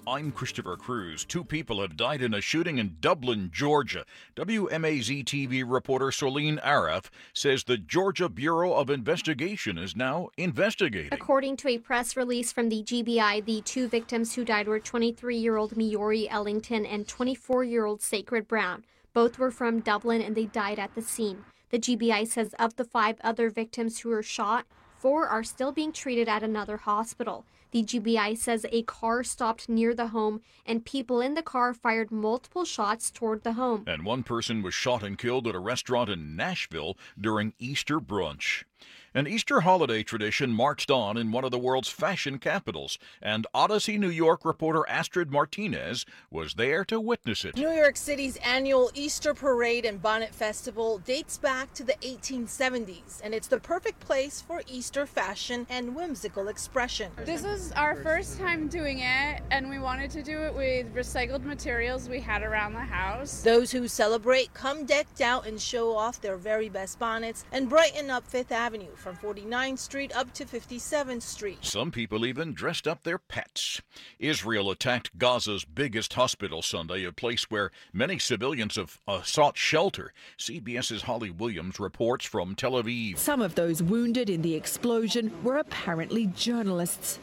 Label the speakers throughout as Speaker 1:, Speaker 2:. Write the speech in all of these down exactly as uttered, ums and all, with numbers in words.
Speaker 1: I'm Christopher Cruz. Two people have died in a shooting in Dublin, Georgia. W M A Z T V reporter Soline Aref says the Georgia Bureau of Investigation is now investigating.
Speaker 2: According to a press release from the G B I, the two victims who died were twenty-three-year-old Miori Ellington and twenty-four-year-old Sacred Brown. Both were from Dublin and they died at the scene. The G B I says of the five other victims who were shot, four are still being treated at another hospital. The G B I says a car stopped near the home and people in the car fired multiple shots toward the home.
Speaker 1: And one person was shot and killed at a restaurant in Nashville during Easter brunch. An Easter holiday tradition marched on in one of the world's fashion capitals, and Odyssey, New York reporter Astrid Martinez was there to witness it.
Speaker 3: New York City's annual Easter Parade and Bonnet Festival dates back to the eighteen seventies, and it's the perfect place for Easter fashion and whimsical expression.
Speaker 4: This was our first time doing it, and we wanted to do it with recycled materials we had around the house.
Speaker 3: Those who celebrate come decked out and show off their very best bonnets and brighten up Fifth Avenue from forty-ninth Street up to fifty-seventh Street.
Speaker 1: Some people even dressed up their pets. Israel attacked Gaza's biggest hospital Sunday, a place where many civilians have uh, sought shelter. CBS's Holly Williams reports from Tel Aviv.
Speaker 5: Some of those wounded in the explosion were apparently journalists.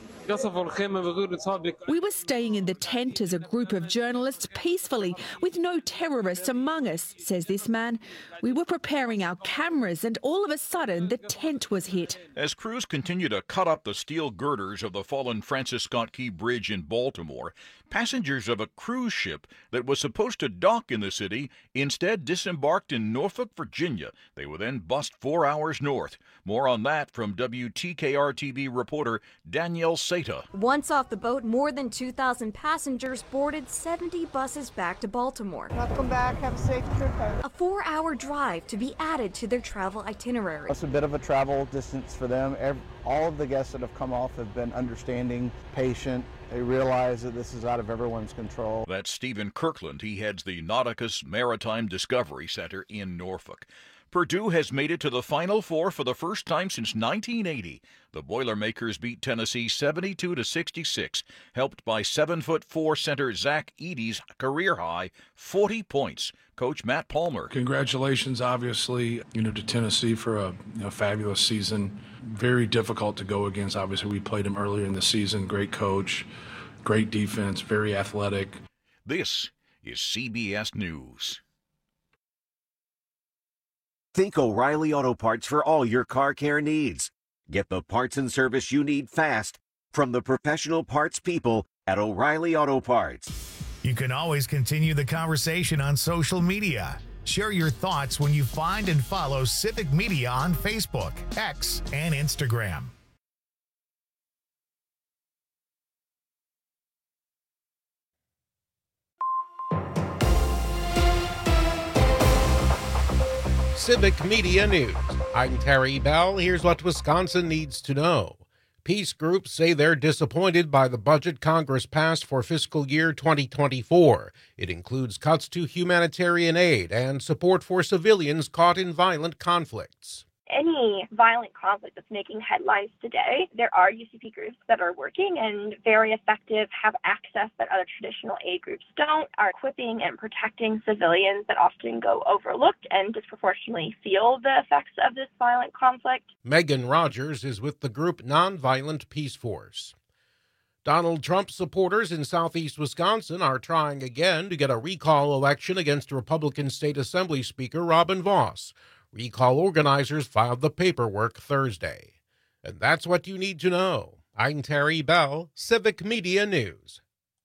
Speaker 5: We were staying in the tent as a group of journalists peacefully, with no terrorists among us, says this man. We were preparing our cameras and all of a sudden the tent was hit.
Speaker 1: As crews continue to cut up the steel girders of the fallen Francis Scott Key Bridge in Baltimore, passengers of a cruise ship that was supposed to dock in the city instead disembarked in Norfolk, Virginia. They were then bussed four hours north. More on that from W T K R T V reporter Danielle Sata.
Speaker 6: Once off the boat, more than two thousand passengers boarded seventy buses back to Baltimore.
Speaker 7: Welcome back. Have a safe trip.
Speaker 6: A four-hour drive to be added to their travel itinerary.
Speaker 8: It's a bit of a travel distance for them. Every, all of the guests that have come off have been understanding, patient. They realize that this is out of everyone's control.
Speaker 1: That's Stephen Kirkland. He heads the Nauticus Maritime Discovery Center in Norfolk. Purdue has made it to the Final Four for the first time since nineteen eighty. The Boilermakers beat Tennessee seventy-two to sixty-six, helped by seven foot four center Zach Edey's career-high forty points. Coach Matt Palmer.
Speaker 9: Congratulations, obviously, you know, to Tennessee for a you know, fabulous season. Very difficult to go against. Obviously, we played him earlier in the season. Great coach, great defense, very athletic.
Speaker 1: This is C B S News.
Speaker 10: Think O'Reilly Auto Parts for all your car care needs. Get the parts and service you need fast from the professional parts people at O'Reilly Auto Parts.
Speaker 11: You can always continue the conversation on social media. Share your thoughts when you find and follow Civic Media on Facebook, X, and Instagram.
Speaker 12: Civic Media News. I'm Terry Bell. Here's what Wisconsin needs to know. Peace groups say they're disappointed by the budget Congress passed for fiscal year twenty twenty-four. It includes cuts to humanitarian aid and support for civilians caught in violent conflicts.
Speaker 13: Any violent conflict that's making headlines today, there are U C P groups that are working and very effective, have access that other traditional aid groups don't, are equipping and protecting civilians that often go overlooked and disproportionately feel the effects of this violent conflict.
Speaker 12: Megan Rogers is with the group Nonviolent Peace Force. Donald Trump supporters in southeast Wisconsin are trying again to get a recall election against Republican State Assembly Speaker Robin Vos. Recall organizers filed the paperwork Thursday. And that's what you need to know. I'm Terry Bell, Civic Media News.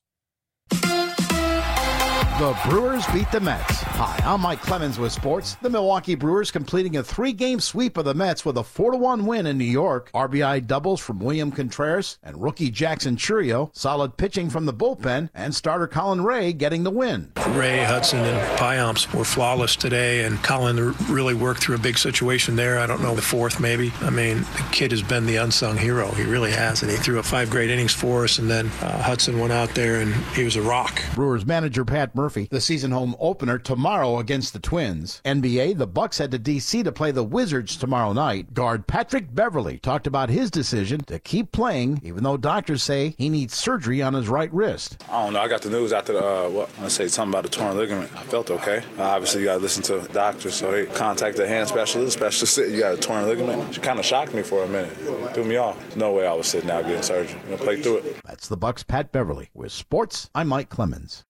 Speaker 14: The Brewers beat the Mets. Hi, I'm Mike Clemens with sports. The Milwaukee Brewers completing a three-game sweep of the Mets with a four to one win in New York. R B I doubles from William Contreras and rookie Jackson Churio. Solid pitching from the bullpen and starter Colin Ray getting the win.
Speaker 15: Ray, Hudson, and Payamps were flawless today, and Colin really worked through a big situation there. I don't know, the fourth maybe. I mean, the kid has been the unsung hero. He really has, and he threw a five great innings for us, and then uh, Hudson went out there, and he was a rock.
Speaker 14: Brewers manager Pat Burns Murphy, the season home opener tomorrow against the Twins. N B A, the Bucks head to D C to play the Wizards tomorrow night. Guard Patrick Beverley talked about his decision to keep playing, even though doctors say he needs surgery on his right wrist.
Speaker 7: I don't know. I got the news after the, uh, what, I say something about the torn ligament. I felt okay. Uh, obviously, you got to listen to the doctors, so they contacted the hand specialist. Specialist said you got a torn ligament. It kind of shocked me for a minute. It threw me off. No way I was sitting out getting surgery. I'm going to play through it.
Speaker 14: That's the Bucks' Pat Beverley. With sports, I'm Mike Clemens.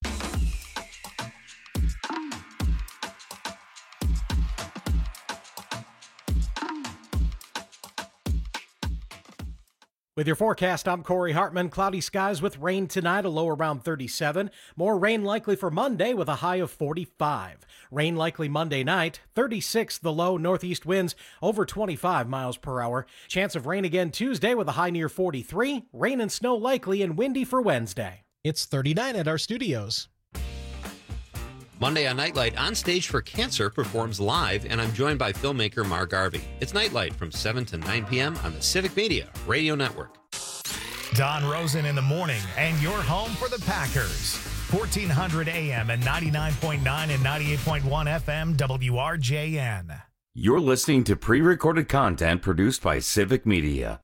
Speaker 16: With your forecast, I'm Corey Hartman. Cloudy skies with rain tonight, a low around thirty-seven. More rain likely for Monday with a high of forty-five. Rain likely Monday night, thirty-six the low, northeast winds over twenty-five miles per hour. Chance of rain again Tuesday with a high near forty-three. Rain and snow likely and windy for Wednesday.
Speaker 17: It's thirty-nine at our studios.
Speaker 18: Monday on Nightlight, On Stage for Cancer performs live, and I'm joined by filmmaker Mark Garvey. It's Nightlight from seven to nine p.m. on the Civic Media Radio Network.
Speaker 11: Don Rosen in the morning, and your home for the Packers. fourteen hundred A M and ninety-nine point nine and ninety-eight point one F M W R J N.
Speaker 19: You're listening to pre-recorded content produced by Civic Media.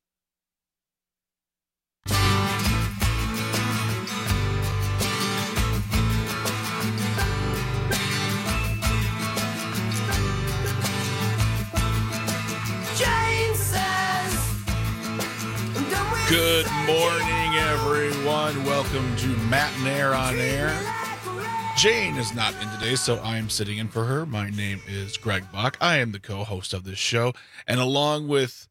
Speaker 20: Good morning, everyone. Welcome to Matt and Air on Air. Jane is not in today, so I am sitting in for her. My name is Greg Bach. I am the co-host of this show. And along with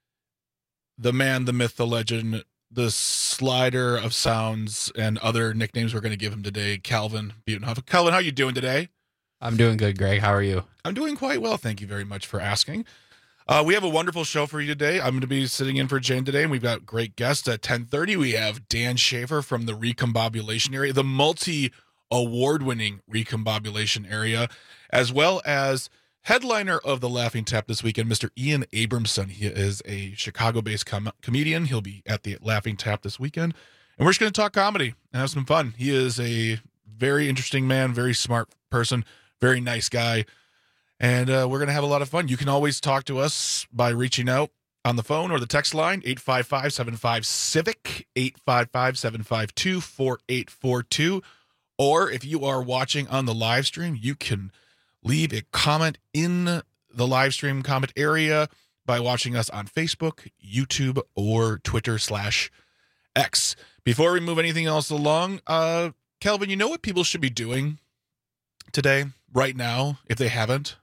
Speaker 20: the man, the myth, the legend, the slider of sounds, and other nicknames we're going to give him today, Calvin Butenhoff. Calvin, how are you doing today?
Speaker 21: I'm doing good, Greg. How are you?
Speaker 20: I'm doing quite well. Thank you very much for asking. Uh, we have a wonderful show for you today. I'm going to be sitting in for Jane today, and we've got great guests. At ten thirty, we have Dan Schaefer from the Recombobulation Area, the multi-award-winning Recombobulation Area, as well as headliner of the Laughing Tap this weekend, Mister Ian Abramson. He is a Chicago-based com- comedian. He'll be at the Laughing Tap this weekend, and we're just going to talk comedy and have some fun. He is a very interesting man, very smart person, very nice guy. And uh, we're going to have a lot of fun. You can always talk to us by reaching out on the phone or the text line, eight five five, seven five, CIVIC, eight five five, seven five two, four eight four two. Or if you are watching on the live stream, you can leave a comment in the live stream comment area by watching us on Facebook, YouTube, or Twitter slash X. Before we move anything else along, uh, Calvin, you know what people should be doing today, right now, if they haven't?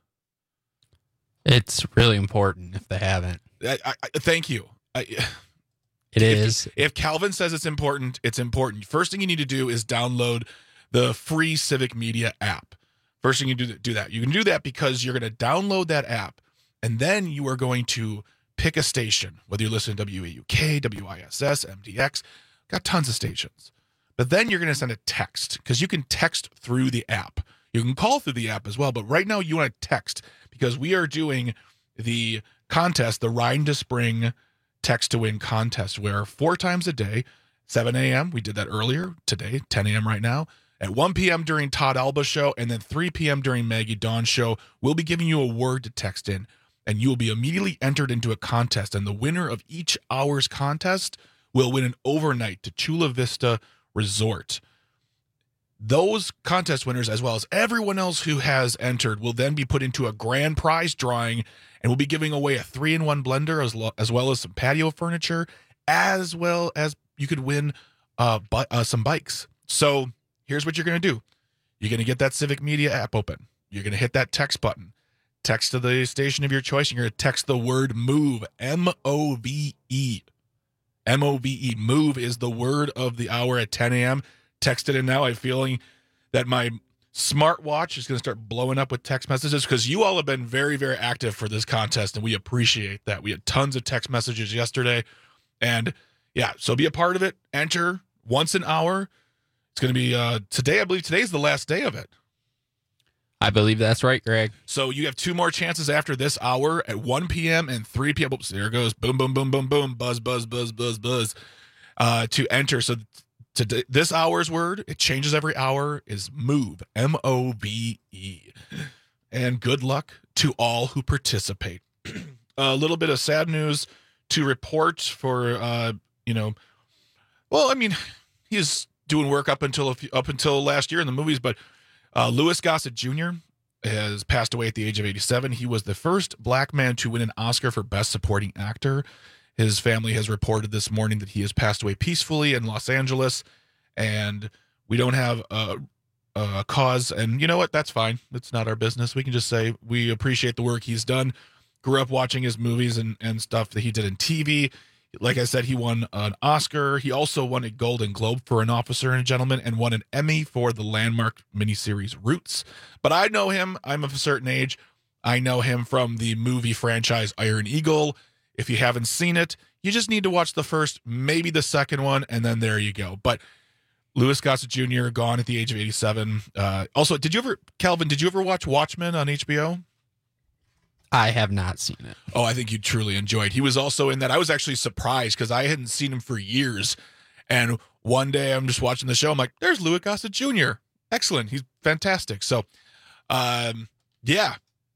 Speaker 21: It's really important if they haven't.
Speaker 20: I, I, thank you. I,
Speaker 21: it
Speaker 20: if,
Speaker 21: is.
Speaker 20: If Calvin says it's important, it's important. First thing you need to do is download the free Civic Media app. First thing you do, do that. You can do that because you're going to download that app, and then you are going to pick a station, whether you're listening to W A U K, W I S S, M D X, got tons of stations. But then you're going to send a text because you can text through the app. You can call through the app as well, but right now you want to text because we are doing the contest, the Rhine to Spring Text to Win contest, where four times a day, seven a.m., we did that earlier today, ten a.m. right now, at one p.m. during Todd Alba's show, and then three p.m. during Maggie Dawn's show, we'll be giving you a word to text in, and you will be immediately entered into a contest, and the winner of each hour's contest will win an overnight to Chula Vista Resort. Those contest winners, as well as everyone else who has entered, will then be put into a grand prize drawing, and we'll be giving away a three-in-one blender as, lo- as well as some patio furniture, as well as you could win uh, bu- uh, some bikes. So here's what you're going to do. You're going to get that Civic Media app open. You're going to hit that text button. Text to the station of your choice. You're going to text the word MOVE, M O V E. M O V E. MOVE is the word of the hour at ten a.m. Text it in now. I'm feeling that my smartwatch is going to start blowing up with text messages because you all have been very, very active for this contest, and we appreciate that. We had tons of text messages yesterday, and yeah, so be a part of it. Enter once an hour. It's going to be uh, today. I believe today's the last day of it.
Speaker 21: I believe that's right, Greg.
Speaker 20: So you have two more chances after this hour at one p.m. and three p.m. Oops, there it goes. Boom, boom, boom, boom, boom. Buzz, buzz, buzz, buzz, buzz. Uh, to enter. So today, this hour's word, it changes every hour, is move, M O V E. And good luck to all who participate. A little bit of sad news to report for, uh, you know, well, I mean, he's doing work up until a few, up until last year in the movies, but uh, Louis Gossett Junior has passed away at the age of eighty-seven. He was the first black man to win an Oscar for Best Supporting Actor. His family has reported this morning that he has passed away peacefully in Los Angeles, and we don't have a, a cause. And you know what? That's fine. It's not our business. We can just say we appreciate the work he's done. Grew up watching his movies and, and stuff that he did in T V. Like I said, he won an Oscar. He also won a Golden Globe for An Officer and a Gentleman and won an Emmy for the landmark miniseries Roots. But I know him. I'm of a certain age. I know him from the movie franchise Iron Eagle. If you haven't seen it, you just need to watch the first, maybe the second one, and then there you go. But Louis Gossett Junior gone at the age of eighty-seven. Uh, also, did you ever, Calvin, did you ever watch Watchmen on H B O?
Speaker 21: I have not seen it.
Speaker 20: Oh, I think you truly enjoyed. He was also in that. I was actually surprised because I hadn't seen him for years. And one day I'm just watching the show. I'm like, there's Louis Gossett Junior Excellent. He's fantastic. So, um, yeah.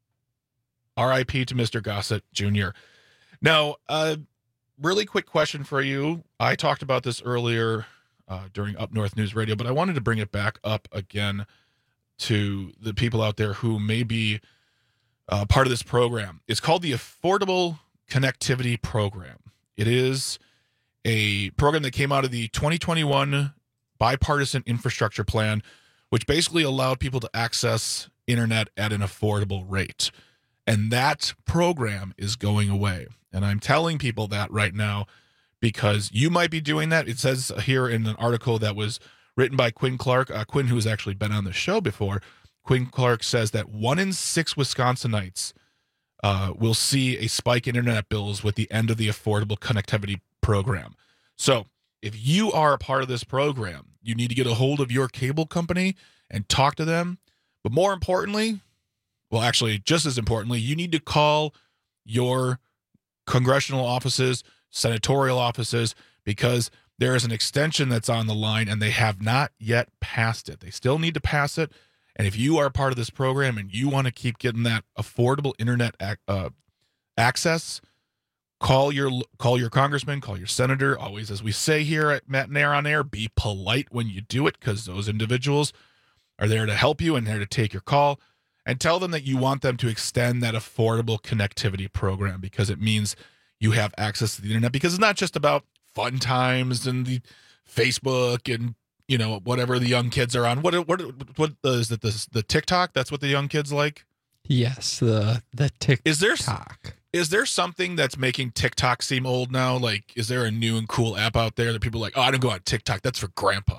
Speaker 20: R I P to Mister Gossett Junior Now, uh, really quick question for you. I talked about this earlier uh, during Up North News Radio, but I wanted to bring it back up again to the people out there who may be Uh, part of this program. It's called the Affordable Connectivity Program. It is a program that came out of the twenty twenty-one Bipartisan Infrastructure Plan, which basically allowed people to access internet at an affordable rate. And that program is going away. And I'm telling people that right now because you might be doing that. It says here in an article that was written by Quinn Clark, uh, Quinn, who's actually been on the show before. Quinn Clark says that one in six Wisconsinites uh, will see a spike in internet bills with the end of the Affordable Connectivity Program. So if you are a part of this program, you need to get a hold of your cable company and talk to them. But more importantly, well, actually, just as importantly, you need to call your congressional offices, senatorial offices, because there is an extension that's on the line and they have not yet passed it. They still need to pass it. And if you are part of this program and you want to keep getting that affordable internet ac- uh, access, call your call your congressman, call your senator. Always, as we say here at Matt and Air on Air, be polite when you do it because those individuals are there to help you and there to take your call. And tell them that you want them to extend that affordable connectivity program because it means you have access to the internet. Because it's not just about fun times and the Facebook and you know, whatever the young kids are on. What what what is it? The the TikTok? That's what the young kids like.
Speaker 21: Yes, the the TikTok.
Speaker 20: Is there is there something that's making TikTok seem old now? Like, is there a new and cool app out there that people are like? Oh, I don't go on TikTok. That's for grandpa.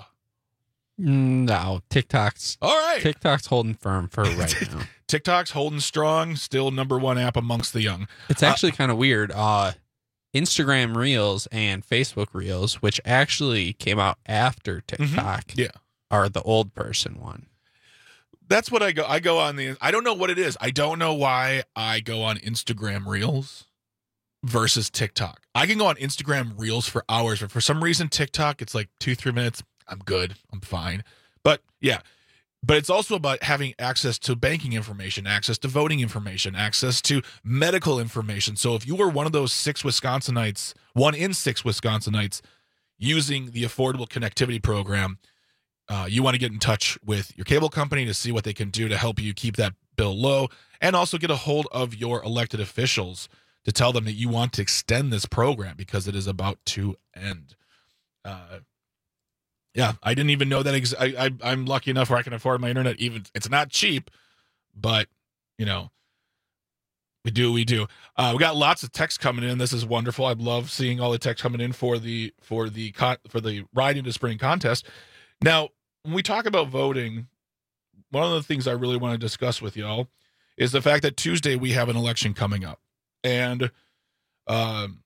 Speaker 21: No, TikTok's
Speaker 20: all right.
Speaker 21: TikTok's holding firm for right now.
Speaker 20: TikTok's holding strong. Still number one app amongst the young.
Speaker 21: It's actually uh, kind of weird. Uh, Instagram Reels and Facebook Reels, which actually came out after TikTok,
Speaker 20: mm-hmm. yeah,
Speaker 21: are the old person one.
Speaker 20: That's what I go. I go on the. I don't know what it is. I don't know why I go on Instagram Reels versus TikTok. I can go on Instagram Reels for hours, but for some reason TikTok, it's like two, three minutes. I'm good. I'm fine. But yeah. But it's also about having access to banking information, access to voting information, access to medical information. So if you were one of those six Wisconsinites, one in six Wisconsinites using the Affordable Connectivity Program, uh, you want to get in touch with your cable company to see what they can do to help you keep that bill low and also get a hold of your elected officials to tell them that you want to extend this program because it is about to end. Uh Yeah, I didn't even know that. Ex- I, I, I'm lucky enough where I can afford my internet. Even it's not cheap, but you know, we do, we do. Uh, we got lots of text coming in. This is wonderful. I love seeing all the text coming in for the for the con- for the Ride into Spring contest. Now, when we talk about voting, one of the things I really want to discuss with y'all is the fact that Tuesday we have an election coming up, and um.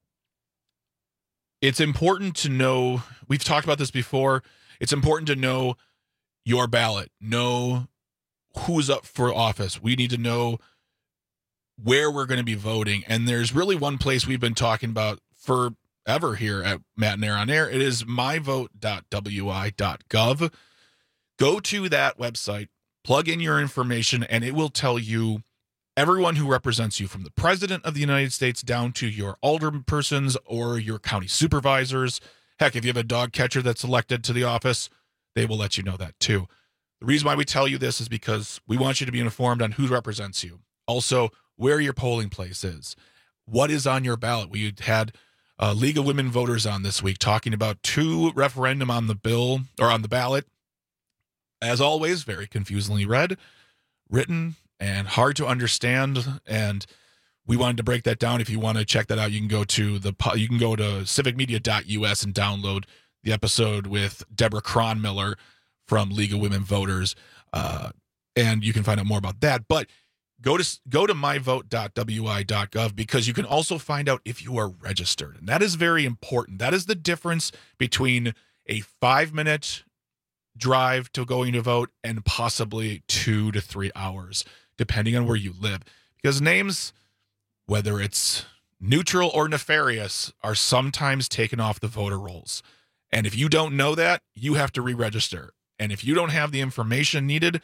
Speaker 20: It's important to know, we've talked about this before, it's important to know your ballot, know who's up for office. We need to know where we're going to be voting. And there's really one place we've been talking about for ever here at Matt and Air on Air. It is my vote dot w i dot gov. Go to that website, plug in your information, and it will tell you everyone who represents you, from the President of the United States down to your alderpersons or your county supervisors. Heck, if you have a dog catcher that's elected to the office, they will let you know that too. The reason why we tell you this is because we want you to be informed on who represents you. Also, where your polling place is. What is on your ballot? We had uh, League of Women Voters on this week talking about two referendum on the bill or on the ballot. As always, very confusingly read, written, and hard to understand. And we wanted to break that down. If you want to check that out, you can go to the you can go to civic media dot u s and download the episode with Deborah Cronmiller from League of Women Voters, uh, and you can find out more about that. But go to go to my vote dot w i dot gov because you can also find out if you are registered, and that is very important. That is the difference between a five-minute drive to going to vote and possibly two to three hours, depending on where you live. Because names, whether it's neutral or nefarious, are sometimes taken off the voter rolls. And if you don't know that, you have to re-register. And if you don't have the information needed,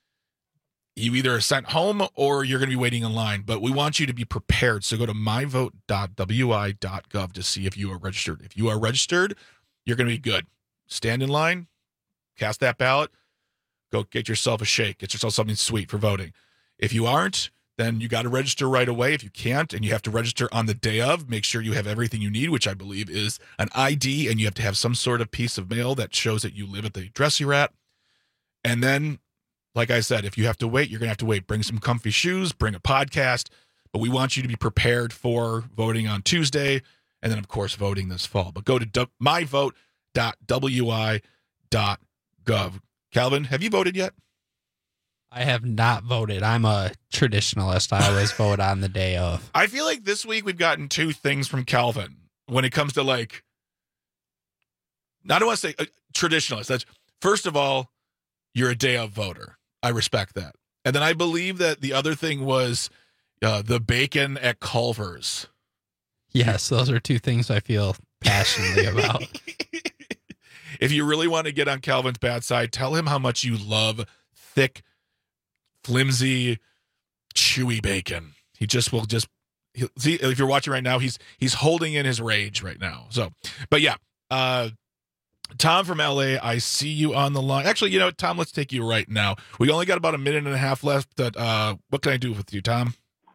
Speaker 20: you either are sent home or you're going to be waiting in line. But we want you to be prepared. So go to my vote dot w i dot gov to see if you are registered. If you are registered, you're going to be good. Stand in line, cast that ballot, go get yourself a shake, get yourself something sweet for voting. If you aren't, then you got to register right away. If you can't, and you have to register on the day of, make sure you have everything you need, which I believe is an I D, and you have to have some sort of piece of mail that shows that you live at the address you're at. And then, like I said, if you have to wait, you're going to have to wait. Bring some comfy shoes, bring a podcast, but we want you to be prepared for voting on Tuesday, and then, of course, voting this fall. But go to my vote dot w i dot gov. Calvin, have you voted yet?
Speaker 21: I have not voted. I'm a traditionalist. I always vote on the day of.
Speaker 20: I feel like this week we've gotten two things from Calvin when it comes to, like, I don't want to say uh, traditionalist. That's, first of all, you're a day of voter. I respect that. And then I believe that the other thing was uh, the bacon at Culver's.
Speaker 21: Yes, those are two things I feel passionately about.
Speaker 20: If you really want to get on Calvin's bad side, tell him how much you love thick, flimsy, chewy bacon. He just will just see, if you're watching right now, he's he's holding in his rage right now. So, but yeah, uh, Tom from L A, I see you on the line. Actually, you know, Tom, let's take you right now. We only got about a minute and a half left. That uh, what can I do with you, Tom?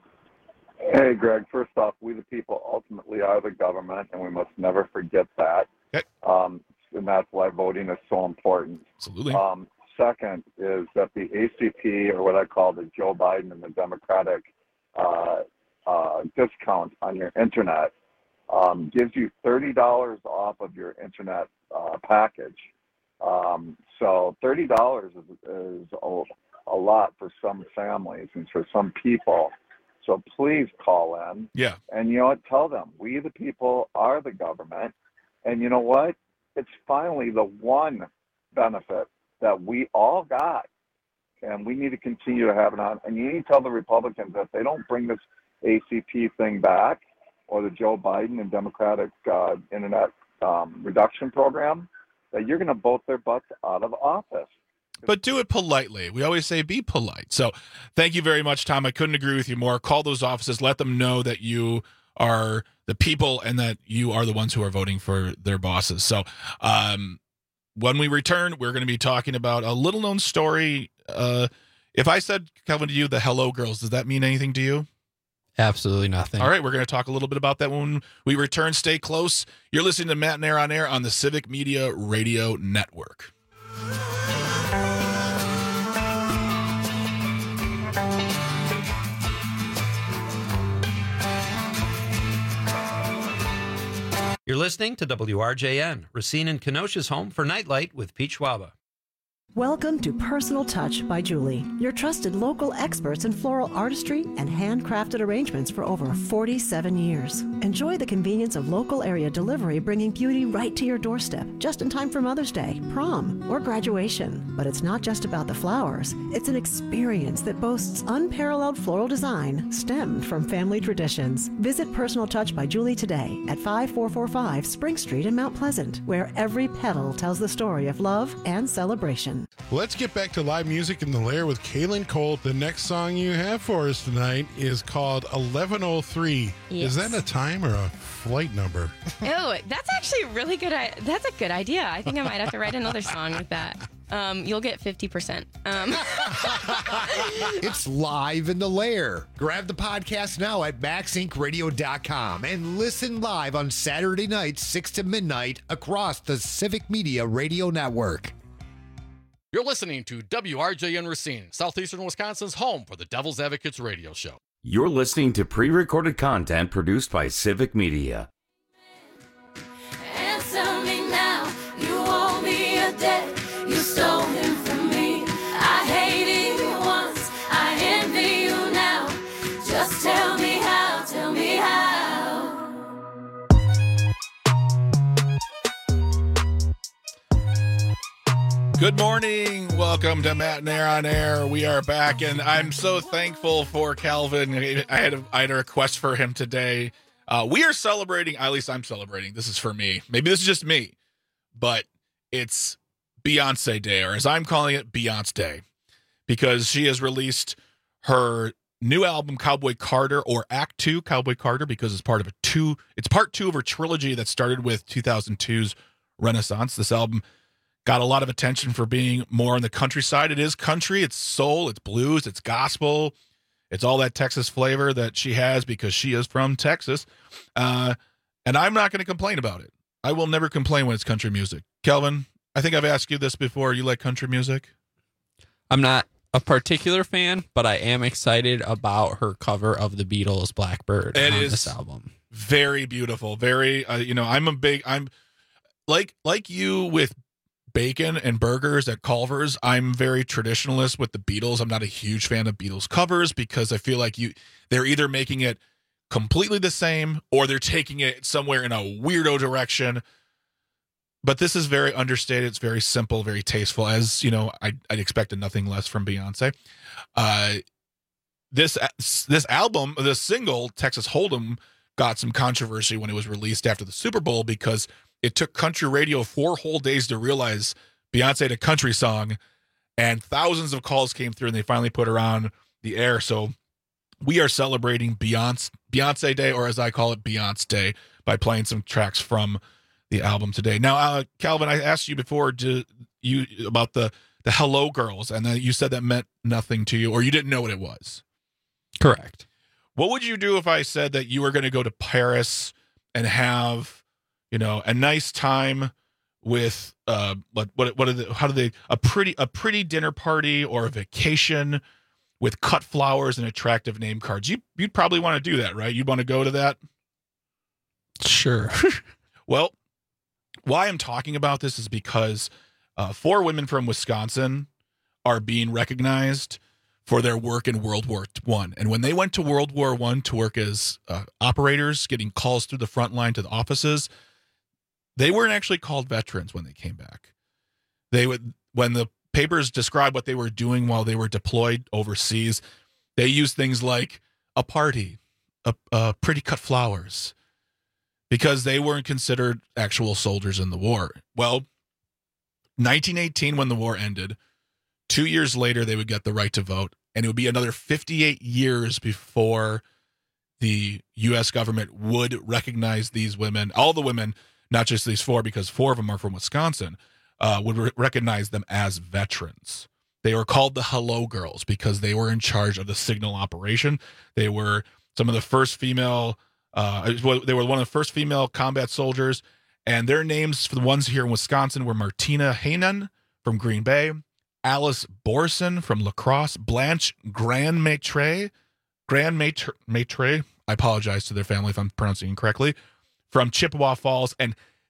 Speaker 2: Hey, Greg. First off, we the people ultimately are the government, and we must never forget that.
Speaker 20: Okay.
Speaker 2: Um, and that's why voting is so important.
Speaker 20: Absolutely.
Speaker 2: Um, second is that the A C P, or what I call the Joe Biden and the Democratic uh, uh, discount on your internet, um, gives you thirty dollars off of your internet uh, package. Um, so thirty dollars is, is a, a lot for some families and for some people. So please call in.
Speaker 20: Yeah.
Speaker 2: And you know what? Tell them we the people are the government. And you know what? It's finally the one benefit that we all got. And we need to continue to have it on. And you need to tell the Republicans that if they don't bring this A C P thing back, or the Joe Biden and Democratic uh, internet um, reduction program, that you're going to vote their butts out of office.
Speaker 20: But do it politely. We always say be polite. So thank you very much, Tom. I couldn't agree with you more. Call those offices. Let them know that you are the people and that you are the ones who are voting for their bosses. So um, when we return, we're going to be talking about a little-known story. Uh, if I said, Calvin, to you, the Hello Girls, does that mean anything to you?
Speaker 21: Absolutely nothing.
Speaker 20: All right, we're going to talk a little bit about that when we return. Stay close. You're listening to Matt and Air on Air on the Civic Media Radio Network.
Speaker 18: You're listening to W R J N, Racine and Kenosha's home for Nightlight with Pete Schwaba.
Speaker 4: Welcome to Personal Touch by Julie, your trusted local experts in floral artistry and handcrafted arrangements for over forty-seven years. Enjoy the convenience of local area delivery, bringing beauty right to your doorstep, just in time for Mother's Day, prom, or graduation. But it's not just about the flowers. It's an experience that boasts unparalleled floral design stemmed from family traditions. Visit Personal Touch by Julie today at five four four five Spring Street in Mount Pleasant, where every petal tells the story of love and celebration.
Speaker 22: Let's get back to live music in the Lair with Kaylin Cole. The next song you have for us tonight is called eleven oh three.
Speaker 23: Yes.
Speaker 22: Is that a time or a flight number?
Speaker 23: Oh, that's actually a really good. I- that's a good idea. I think I might have to write another song with that. Um, you'll get fifty percent. Um.
Speaker 24: It's live in the Lair. Grab the podcast now at max inc radio dot com and listen live on Saturday nights, six to midnight, across the Civic Media Radio Network.
Speaker 25: You're listening to W R J N Racine, Southeastern Wisconsin's home for the Devil's Advocates radio show.
Speaker 19: You're listening to pre-recorded content produced by Civic Media.
Speaker 26: Answer me now, you owe me a debt, you stole him from me. I hated you once, I envy you now. Just tell me how, tell me how.
Speaker 20: Good morning. Welcome to Matinee on Air. We are back, and I'm so thankful for Calvin. I had a, I had a request for him today. Uh, we are celebrating, at least I'm celebrating. This is for me. Maybe this is just me, but it's Beyonce Day, or as I'm calling it, Beyonce Day, because she has released her new album, Cowboy Carter, or Act Two, Cowboy Carter, because it's part of a two. It's part two of her trilogy that started with two thousand two's Renaissance. This album got a lot of attention for being more on the countryside. It is country, it's soul, it's blues, it's gospel. It's all that Texas flavor that she has because she is from Texas. Uh, and I'm not going to complain about it. I will never complain when it's country music. Kelvin, I think I've asked you this before. You like country music?
Speaker 21: I'm not a particular fan, but I am excited about her cover of the Beatles' Blackbird
Speaker 20: It
Speaker 21: on
Speaker 20: is
Speaker 21: this album.
Speaker 20: Very beautiful. Very, uh, you know, I'm a big, I'm like, like you with bacon and burgers at Culver's. I'm very traditionalist with the Beatles. I'm not a huge fan of Beatles covers because I feel like you they're either making it completely the same or they're taking it somewhere in a weirdo direction. But this is very understated. It's very simple, very tasteful. As you know, I, I'd expected nothing less from Beyonce. Uh, this this album, this single, Texas Hold'em, got some controversy when it was released after the Super Bowl because it took country radio four whole days to realize Beyonce had a country song, and thousands of calls came through, and they finally put her on the air. So we are celebrating Beyonce, Beyonce Day, or as I call it, Beyonce Day, by playing some tracks from the album today. Now, uh, Calvin, I asked you before to, you about the, the Hello Girls, and then you said that meant nothing to you, or you didn't know what it was.
Speaker 21: Correct.
Speaker 20: What would you do if I said that you were going to go to Paris and have, you know, a nice time with uh, what what what are the, how do they a pretty a pretty dinner party or a vacation with cut flowers and attractive name cards? You you'd probably want to do that, right? You'd want to go to that.
Speaker 21: Sure.
Speaker 20: Well, why I'm talking about this is because uh, four women from Wisconsin are being recognized for their work in World War One, and when they went to World War One to work as uh, operators, getting calls through the front line to the offices. They weren't actually called veterans when they came back. They would, when the papers describe what they were doing while they were deployed overseas, they used things like a party, a, a pretty cut flowers, because they weren't considered actual soldiers in the war. Well, nineteen eighteen, when the war ended, two years later, they would get the right to vote, and it would be another fifty-eight years before the U S government would recognize these women, all the women, not just these four, because four of them are from Wisconsin, uh, would re- recognize them as veterans. They were called the Hello Girls because they were in charge of the signal operation. They were some of the first female, uh, they were one of the first female combat soldiers, and their names for the ones here in Wisconsin were Martina Hainan from Green Bay, Alice Borson from La Crosse, Blanche Grand Maitre, Grand Maitre, Maitre, I apologize to their family if I'm pronouncing it incorrectly, from Chippewa Falls, and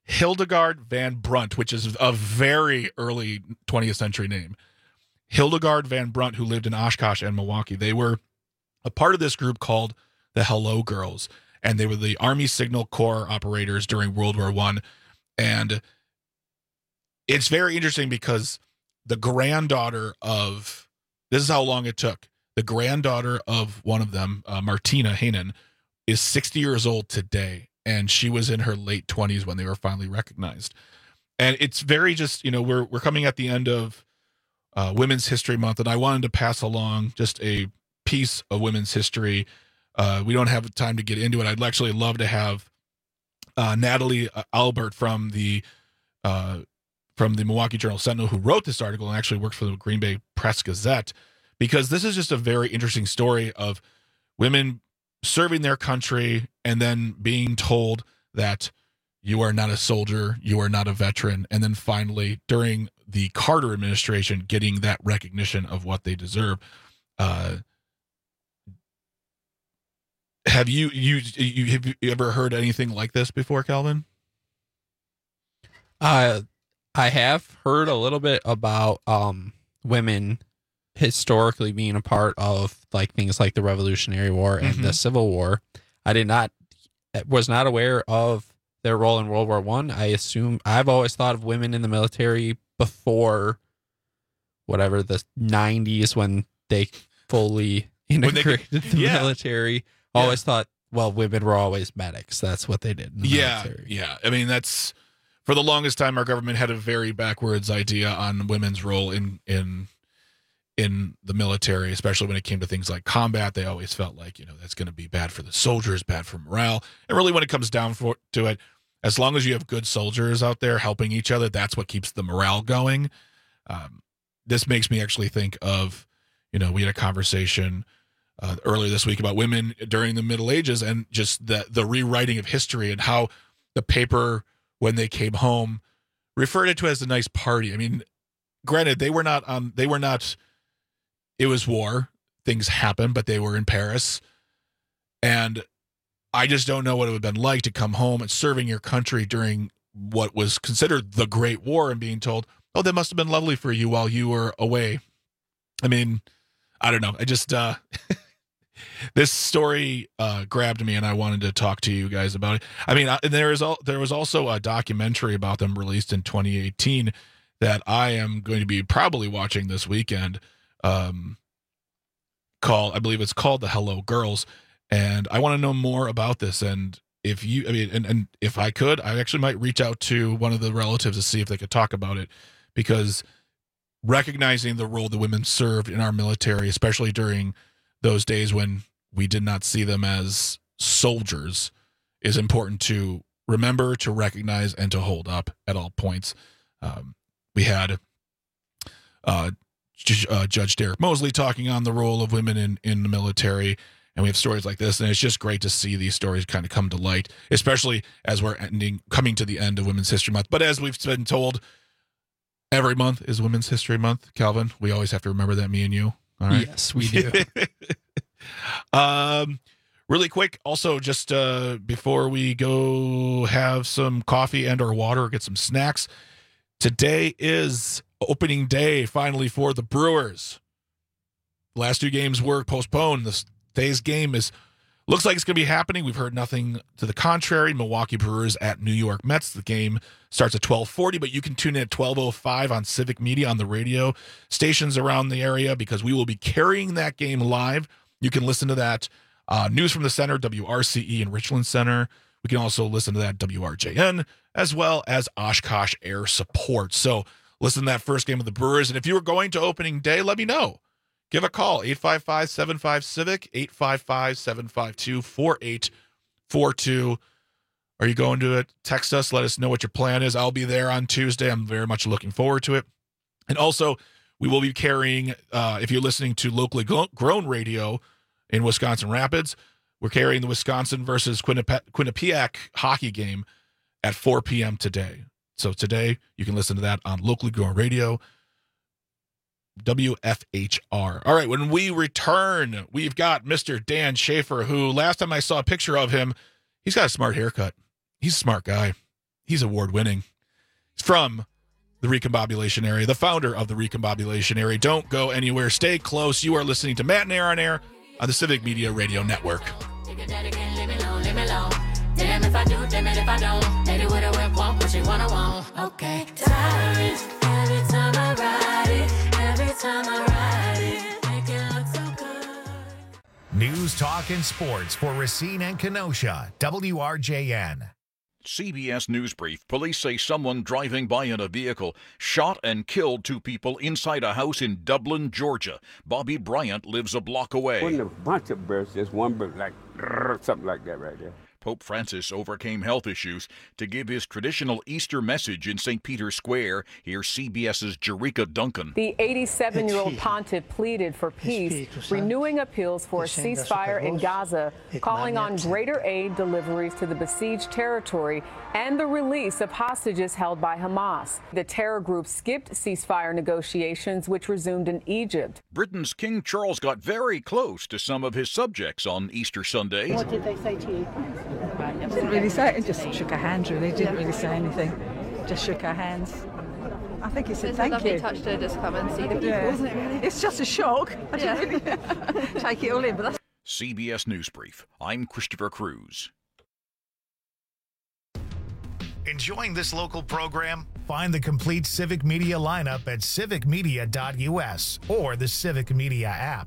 Speaker 20: Hildegard Van Brunt, which is a very early twentieth century name. Hildegard Van Brunt, who lived in Oshkosh and Milwaukee. They were a part of this group called the Hello Girls, and they were the Army Signal Corps operators during World War One. And it's very interesting because the granddaughter of, this is how long it took. The granddaughter of one of them, uh, Martina Hanen, is sixty years old today, and she was in her late twenties when they were finally recognized. And it's very just, you know, we're we're coming at the end of uh, Women's History Month, and I wanted to pass along just a piece of women's history. Uh, we don't have time to get into it. I'd actually love to have uh, Natalie Albert from the uh, from the Milwaukee Journal Sentinel, who wrote this article and actually works for the Green Bay Press Gazette, because this is just a very interesting story of women serving their country and then being told that you are not a soldier, you are not a veteran, and then finally, during the Carter administration, getting that recognition of what they deserve. Uh, have you, you you have you ever heard anything like this before, Calvin?
Speaker 21: Uh, I have heard a little bit about um women historically being a part of like things like the Revolutionary War and
Speaker 20: Mm-hmm.
Speaker 21: the Civil War. I did not was not aware of their role in World War One. I. I assume I've always thought of women in the military before whatever the nineties when they fully integrated
Speaker 20: they,
Speaker 21: the
Speaker 20: yeah.
Speaker 21: military.
Speaker 20: Yeah.
Speaker 21: Always thought, well, women were always medics. That's what they did in the
Speaker 20: Yeah,
Speaker 21: military.
Speaker 20: yeah. I mean, that's for the longest time our government had a very backwards idea on women's role in in in the military, especially when it came to things like combat. They always felt like, you know, that's going to be bad for the soldiers, bad for morale. And really, when it comes down for, to it, as long as you have good soldiers out there helping each other, that's what keeps the morale going. Um, this makes me actually think of, you know, we had a conversation uh, earlier this week about women during the Middle Ages and just the the rewriting of history and how the paper, when they came home, referred it to as a nice party. I mean, granted, they were not on, they were not, it was war, things happened, but they were in Paris. And I just don't know what it would have been like to come home and serving your country during what was considered the Great War and being told, oh, that must have been lovely for you while you were away. I mean, I don't know. I just, uh, this story uh, grabbed me and I wanted to talk to you guys about it. I mean, there is al- there was also a documentary about them released in twenty eighteen that I am going to be probably watching this weekend. Um, called, I believe it's called The Hello Girls. And I want to know more about this. And if you, I mean, and, and if I could, I actually might reach out to one of the relatives to see if they could talk about it, because recognizing the role the women served in our military, especially during those days when we did not see them as soldiers, is important to remember, to recognize, and to hold up at all points. Um, we had uh, J- uh, Judge Derek Mosley talking on the role of women in, in the military, and we have stories like this, and it's just great to see these stories kind of come to light, especially as we're ending, coming to the end of Women's History Month. But as we've been told, every month is Women's History Month. Calvin, we always have to remember that, me and you. All right?
Speaker 21: Yes, we do.
Speaker 20: um, really quick, also, just uh, before we go have some coffee and or water or get some snacks, today is opening day finally for the Brewers. The last two games were postponed. This today's game is looks like it's going to be happening. We've heard nothing to the contrary. Milwaukee Brewers at New York Mets. The game starts at twelve forty, but you can tune in at twelve oh five on Civic Media on the radio stations around the area, because we will be carrying that game live. You can listen to that uh, News from the Center, W R C E in Richland Center. We can also listen to that W R J N, as well as Oshkosh Air Support. So listen to that first game of the Brewers. And if you were going to opening day, let me know. Give a call, eight five five, seven five, CIVIC, eight five five, seven five two, four eight four two. Are you going to it? Text us. Let us know what your plan is. I'll be there on Tuesday. I'm very much looking forward to it. And also, we will be carrying, uh, if you're listening to locally grown radio in Wisconsin Rapids, we're carrying the Wisconsin versus Quinnipi- Quinnipiac hockey game at four p.m. today. So today, you can listen to that on locally grown radio, W F H R. All right, when we return, we've got Mister Dan Schaefer, who last time I saw a picture of him, he's got a smart haircut. He's a smart guy. He's award-winning. He's from the Recombobulation Area, the founder of the Recombobulation Area. Don't go anywhere. Stay close. You are listening to Matt and Air on Air on the Civic Media Radio Network.
Speaker 26: Damn if I do, damn it if I don't. Lady with a whip, want what she wanna want. Okay. Tiring every time I ride it. Every time I ride it. Make it look so good.
Speaker 11: News, talk, and sports for Racine and Kenosha. W R J N.
Speaker 1: C B S News Brief. Police say someone driving by in a vehicle shot and killed two people inside a house in Dublin, Georgia. Bobby Bryant lives a block away.
Speaker 3: Wasn't a bunch of birds, just one bird, like something like that right there.
Speaker 1: Pope Francis overcame health issues to give his traditional Easter message in Saint Peter's Square. Here's CBS's Jerika Duncan.
Speaker 5: The eighty-seven-year-old pontiff pleaded for peace, renewing appeals for a ceasefire in Gaza, calling on greater aid deliveries to the besieged territory and the release of hostages held by Hamas. The terror group skipped ceasefire negotiations, which resumed in Egypt.
Speaker 1: Britain's King Charles got very close to some of his subjects on Easter Sunday.
Speaker 6: What did they say to you?
Speaker 8: Didn't really say it, just shook our hands really, didn't really say anything, just shook our hands. I think he said
Speaker 9: it's
Speaker 8: thank
Speaker 9: a lovely
Speaker 8: you.
Speaker 9: touch to just come and see the people,
Speaker 8: Yeah.
Speaker 9: isn't it really?
Speaker 8: It's just a shock, I
Speaker 9: Yeah.
Speaker 8: didn't really take it all in, but that's
Speaker 1: C B S News Brief. I'm Christopher Cruz.
Speaker 11: Enjoying this local program? Find the complete Civic Media lineup at civic media dot U S or the Civic Media app.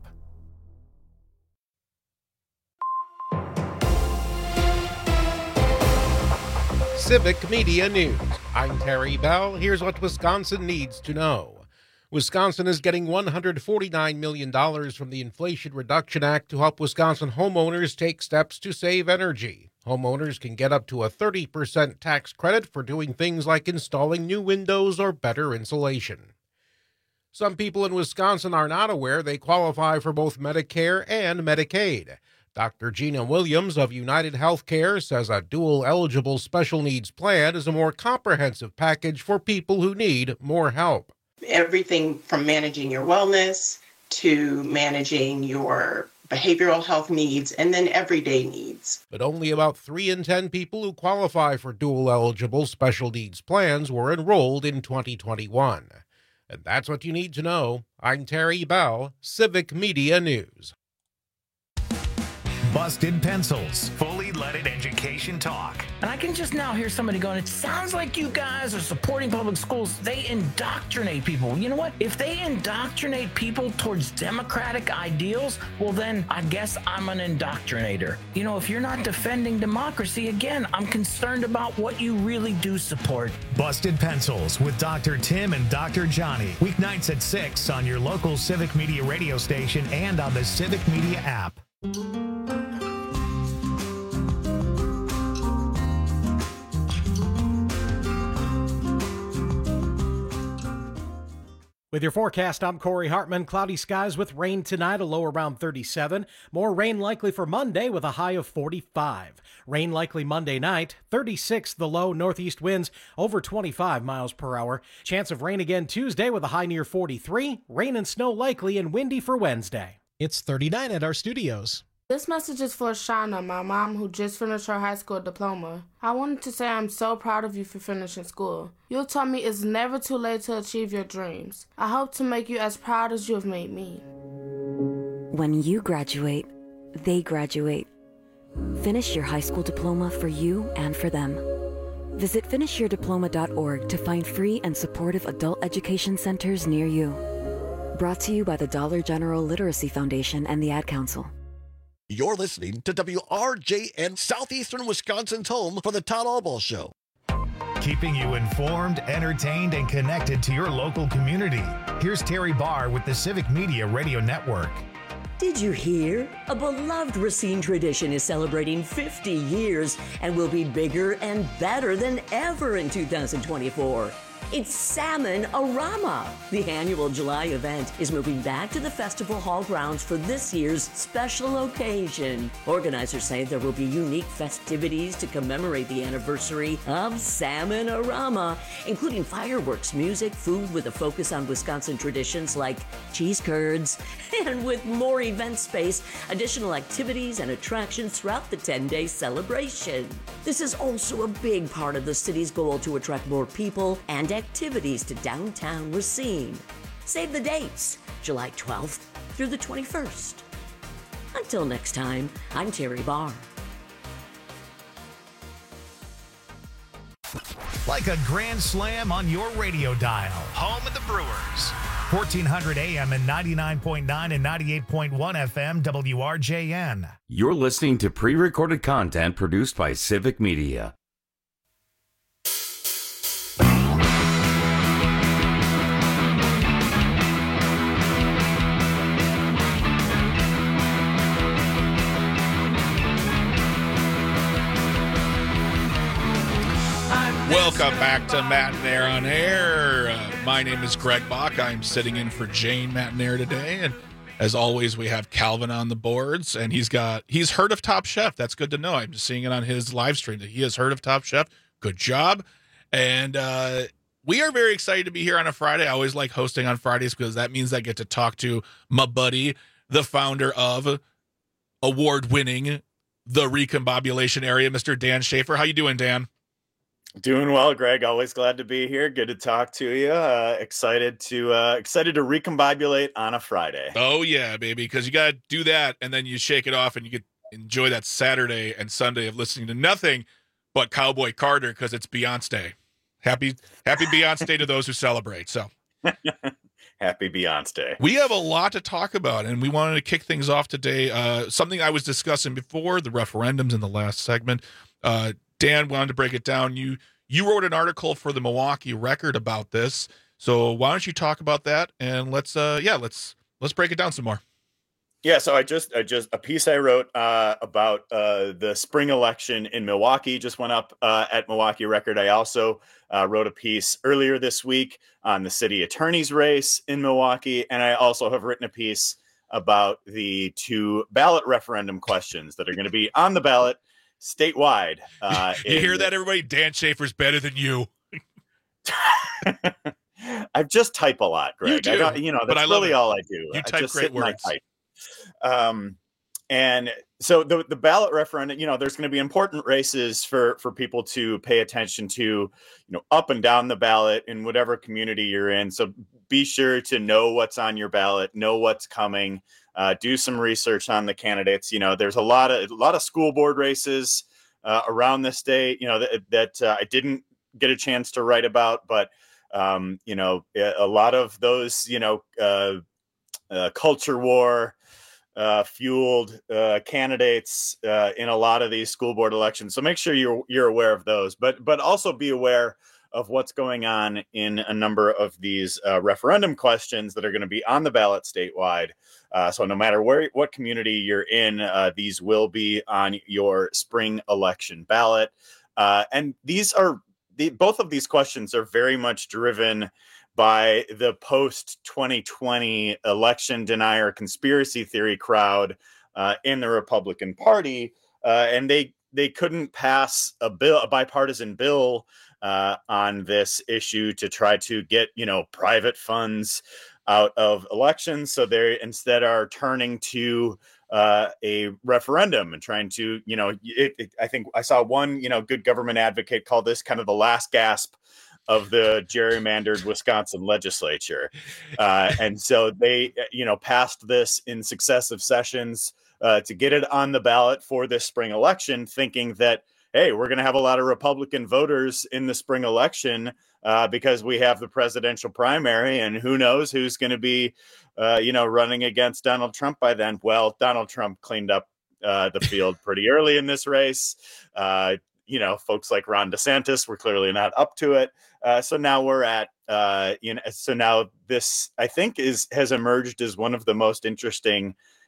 Speaker 12: Civic Media News. I'm Terry Bell. Here's what Wisconsin needs to know. Wisconsin is getting one hundred forty-nine million dollars from the Inflation Reduction Act to help Wisconsin homeowners take steps to save energy. Homeowners can get up to a thirty percent tax credit for doing things like installing new windows or better insulation. Some people in Wisconsin are not aware they qualify for both Medicare and Medicaid. Doctor Gina Williams of United Healthcare says a dual-eligible special needs plan is a more comprehensive package for people who need more help.
Speaker 27: Everything from managing your wellness to managing your behavioral health needs and then everyday needs.
Speaker 12: But only about three in ten people who qualify for dual-eligible special needs plans were enrolled in twenty twenty-one. And that's what you need to know. I'm Terry Bell, Civic Media News.
Speaker 11: Busted Pencils, fully leaded education talk.
Speaker 28: And I can just now hear somebody going, it sounds like you guys are supporting public schools. They indoctrinate people. You know what? If they indoctrinate people towards democratic ideals, well, then I guess I'm an indoctrinator. You know, if you're not defending democracy, again, I'm concerned about what you really do support.
Speaker 11: Busted Pencils with Doctor Tim and Doctor Johnny. Weeknights at six on your local Civic Media radio station and on the Civic Media app.
Speaker 16: With your forecast, I'm Corey Hartman. Cloudy skies with rain tonight, a low around thirty-seven. More rain likely for Monday with a high of forty-five. Rain likely Monday night, thirty-six the low, northeast winds over twenty-five miles per hour. Chance of rain again Tuesday with a high near forty-three. Rain and snow likely and windy for Wednesday.
Speaker 17: It's thirty-nine at our studios.
Speaker 29: This message is for Shauna, my mom, who just finished her high school diploma. I wanted to say I'm so proud of you for finishing school. You taught me it's never too late to achieve your dreams. I hope to make you as proud as you have made me.
Speaker 30: When you graduate, they graduate. Finish your high school diploma for you and for them. Visit finish your diploma dot org to find free and supportive adult education centers near you. Brought to you by the Dollar General Literacy Foundation and the Ad Council.
Speaker 31: You're listening to W R J N, Southeastern Wisconsin's home for the Todd Albaugh Show.
Speaker 11: Keeping you informed, entertained, and connected to your local community. Here's Terry Barr with the Civic Media Radio Network.
Speaker 32: Did you hear? A beloved Racine tradition is celebrating fifty years and will be bigger and better than ever in two thousand twenty-four. It's Salmon-A-Rama. The annual July event is moving back to the Festival Hall grounds for this year's special occasion. Organizers say there will be unique festivities to commemorate the anniversary of Salmon-A-Rama, including fireworks, music, food with a focus on Wisconsin traditions like cheese curds, and with more event space, additional activities and attractions throughout the ten-day celebration. This is also a big part of the city's goal to attract more people and activities to downtown Racine. Save the dates, July twelfth through the twenty-first. Until next time, I'm Terry Barr.
Speaker 11: Like a grand slam on your radio dial, home of the Brewers. fourteen hundred A M and ninety-nine point nine and ninety-eight point one F M W R J N.
Speaker 19: You're listening to pre-recorded content produced by Civic Media.
Speaker 20: Welcome back to Matt and Air on Air. Uh, my name is Greg Bach. I'm sitting in for Jane Matt and Air today, and as always, we have Calvin on the boards, and he's got he's heard of Top Chef. That's good to know. I'm just seeing it on his live stream that he has heard of Top Chef. Good job, and uh, we are very excited to be here on a Friday. I always like hosting on Fridays because that means I get to talk to my buddy, the founder of award-winning The Recombobulation Area, Mister Dan Schaefer. How you doing, Dan?
Speaker 2: Doing well, Greg. Always glad to be here. Good to talk to you. Uh, excited to uh, excited to recombobulate on a Friday.
Speaker 20: Oh yeah, baby, because you got to do that, and then you shake it off, and you get enjoy that Saturday and Sunday of listening to nothing but Cowboy Carter because it's Beyonce. Happy Happy Beyonce to those who celebrate. So
Speaker 2: happy Beyonce.
Speaker 20: We have a lot to talk about, and we wanted to kick things off today. Uh, something I was discussing before the referendums in the last segment. Uh, Dan wanted to break it down. You you wrote an article for the Milwaukee Record about this, so why don't you talk about that and let's uh yeah let's let's break it down some more.
Speaker 2: Yeah, so I just I just a piece I wrote uh, about uh, the spring election in Milwaukee just went up uh, at Milwaukee Record. I also uh, wrote a piece earlier this week on the city attorney's race in Milwaukee, and I also have written a piece about the two ballot referendum questions that are going to be on the ballot statewide. Uh,
Speaker 20: you hear that, everybody? Dan Schaefer's better than you.
Speaker 2: I just type a lot, Greg.
Speaker 20: You do,
Speaker 2: I don't, you know, that's
Speaker 20: but I
Speaker 2: really
Speaker 20: love it.
Speaker 2: all I do.
Speaker 20: You
Speaker 2: I
Speaker 20: type
Speaker 2: just
Speaker 20: great
Speaker 2: sit and I
Speaker 20: words.
Speaker 2: type. Um, and so the the ballot referendum, you know, there's going to be important races for for people to pay attention to, you know, up and down the ballot in whatever community you're in. So be sure to know what's on your ballot, know what's coming. Uh, do some research on the candidates. You know, there's a lot of a lot of school board races uh, around the state. You know that that uh, I didn't get a chance to write about, but um, you know, a lot of those, you know, uh, uh, culture war uh, fueled uh, candidates uh, in a lot of these school board elections. So make sure you're you're aware of those, but but also be aware of what's going on in a number of these uh, referendum questions that are going to be on the ballot statewide. Uh, so no matter where, what community you're in, uh, these will be on your spring election ballot. Uh, and these are the, both of these questions are very much driven by the post twenty twenty election denier conspiracy theory crowd uh, in the Republican Party. Uh, and they, they couldn't pass a bill, a bipartisan bill uh, on this issue to try to get, you know, private funds out of elections. So they instead are turning to uh, a referendum and trying to, you know, it, it, I think I saw one, you know, good government advocate call this kind of the last gasp of the gerrymandered Wisconsin legislature. Uh, and so they, you know, passed this in successive sessions uh, to get it on the ballot for this spring election, thinking that, hey, we're going to have a lot of Republican voters in the spring election uh, because we have the presidential primary, and who knows who's going to be, uh, you know, running against Donald Trump by then. Well, Donald Trump cleaned up uh, the field pretty early in this race. Uh, you know, folks like Ron DeSantis were clearly not up to it. Uh, so now we're at, uh, you know, so now this, I think, is has emerged as one of the most interesting,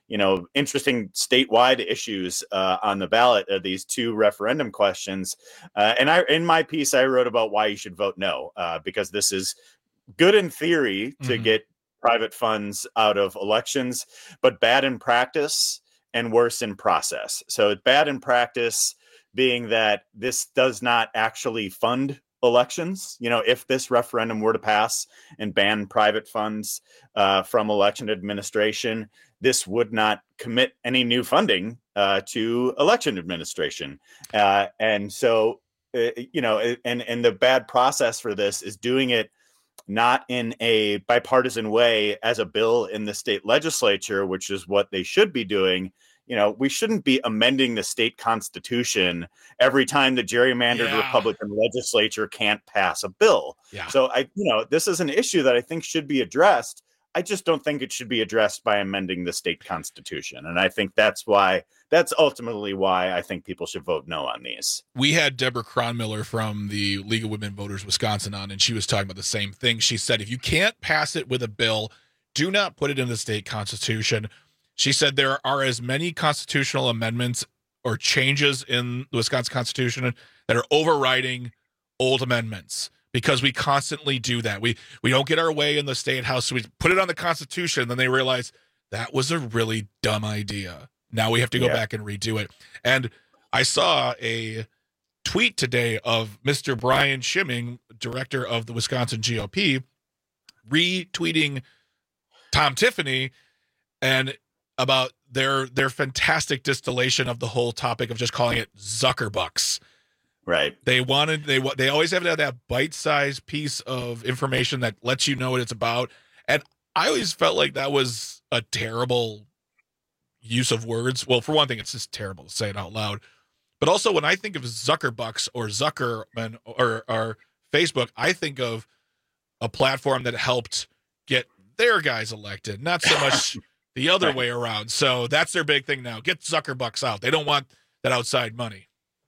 Speaker 2: you know, interesting statewide issues uh, on the ballot of these two referendum questions. Uh, and I, in my piece, I wrote about why you should vote no, uh, because this is good in theory to
Speaker 20: Mm-hmm.
Speaker 2: get private funds out of elections, but bad in practice and worse in process. So it's bad in practice, being that this does not actually fund elections. You know, if this referendum were to pass and ban private funds uh, from election administration, this would not commit any new funding uh, to election administration. Uh, and so, uh, you know, and, and the bad process for this is doing it not in a bipartisan way as a bill in the state legislature, which is what they should be doing. You know, we shouldn't be amending the state constitution every time the gerrymandered
Speaker 20: Yeah.
Speaker 2: Republican legislature can't pass a bill.
Speaker 20: Yeah.
Speaker 2: So I, you know, this is an issue that I think should be addressed. I just don't think it should be addressed by amending the state constitution. And I think that's why, that's ultimately why I think people should vote no on these.
Speaker 20: We had Deborah Cronmiller from the League of Women Voters Wisconsin on, and she was talking about the same thing. She said, if you can't pass it with a bill, do not put it in the state constitution. She said there are as many constitutional amendments or changes in the Wisconsin Constitution that are overriding old amendments, because we constantly do that. We we don't get our way in the state house, so we put it on the Constitution, and then they realize that was a really dumb idea. Now we have to go
Speaker 2: Yeah.
Speaker 20: back and redo it. And I saw a tweet today of Mister Brian Schimming, director of the Wisconsin G O P, retweeting Tom Tiffany and about their their fantastic distillation of the whole topic of just calling it Zuckerbucks.
Speaker 2: Right.
Speaker 20: They wanted they wa- they always have to have that bite-sized piece of information that lets you know what it's about. And I always felt like that was a terrible use of words. Well, for one thing, it's just terrible to say it out loud. But also, when I think of Zuckerbucks or Zuckerman or, or Facebook, I think of a platform that helped get their guys elected, not so much the other way around. So that's their big thing now. Get Zuckerbucks out. They don't want that outside money.